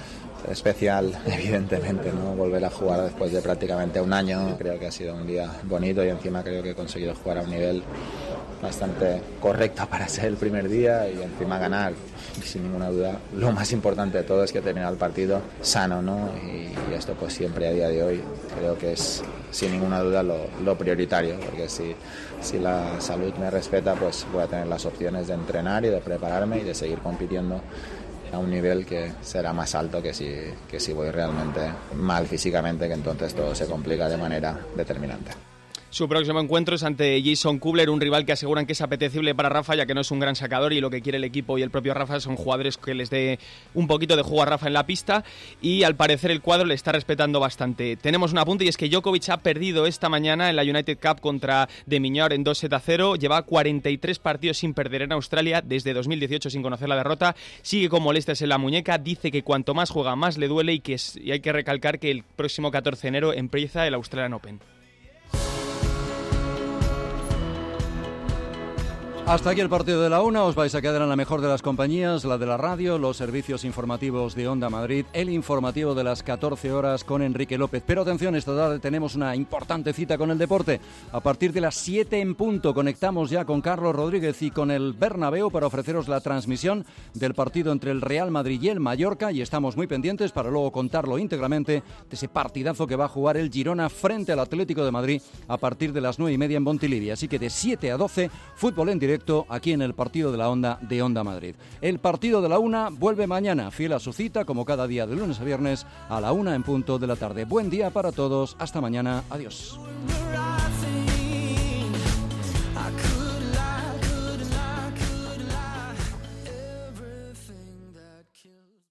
especial, evidentemente, ¿no? Volver a jugar después de prácticamente un año. Creo que ha sido un día bonito y encima creo que he conseguido jugar a un nivel bastante correcto para ser el primer día y encima ganar, sin ninguna duda. Lo más importante de todo es que he terminado el partido sano, ¿no? Y esto pues siempre a día de hoy creo que es sin ninguna duda lo prioritario, porque si la salud me respeta, pues voy a tener las opciones de entrenar y de prepararme y de seguir compitiendo a un nivel que será más alto que si voy realmente mal físicamente, que entonces todo se complica de manera determinante. Su próximo encuentro es ante Jason Kubler, un rival que aseguran que es apetecible para Rafa, ya que no es un gran sacador y lo que quiere el equipo y el propio Rafa son jugadores que les dé un poquito de juego a Rafa en la pista y al parecer el cuadro le está respetando bastante. Tenemos un apunte y es que Djokovic ha perdido esta mañana en la United Cup contra De Minaur en 2-0, lleva 43 partidos sin perder en Australia desde 2018 sin conocer la derrota, sigue con molestias en la muñeca, dice que cuanto más juega más le duele y hay que recalcar que el próximo 14 de enero empieza el Australian Open. Hasta aquí el partido de la una, os vais a quedar en la mejor de las compañías, la de la radio, los servicios informativos de Onda Madrid, el informativo de las 14 horas con Enrique López. Pero atención, esta tarde tenemos una importante cita con el deporte. A partir de las 7 en punto conectamos ya con Carlos Rodríguez y con el Bernabéu para ofreceros la transmisión del partido entre el Real Madrid y el Mallorca, y estamos muy pendientes para luego contarlo íntegramente de ese partidazo que va a jugar el Girona frente al Atlético de Madrid a partir de las 9:30 en Montilivi. Así que de 7 a 12, fútbol en directo aquí en el partido de la Onda de Onda Madrid. El partido de la una vuelve mañana, fiel a su cita, como cada día de lunes a viernes a la 1 en punto de la tarde. Buen día para todos, hasta mañana, adiós.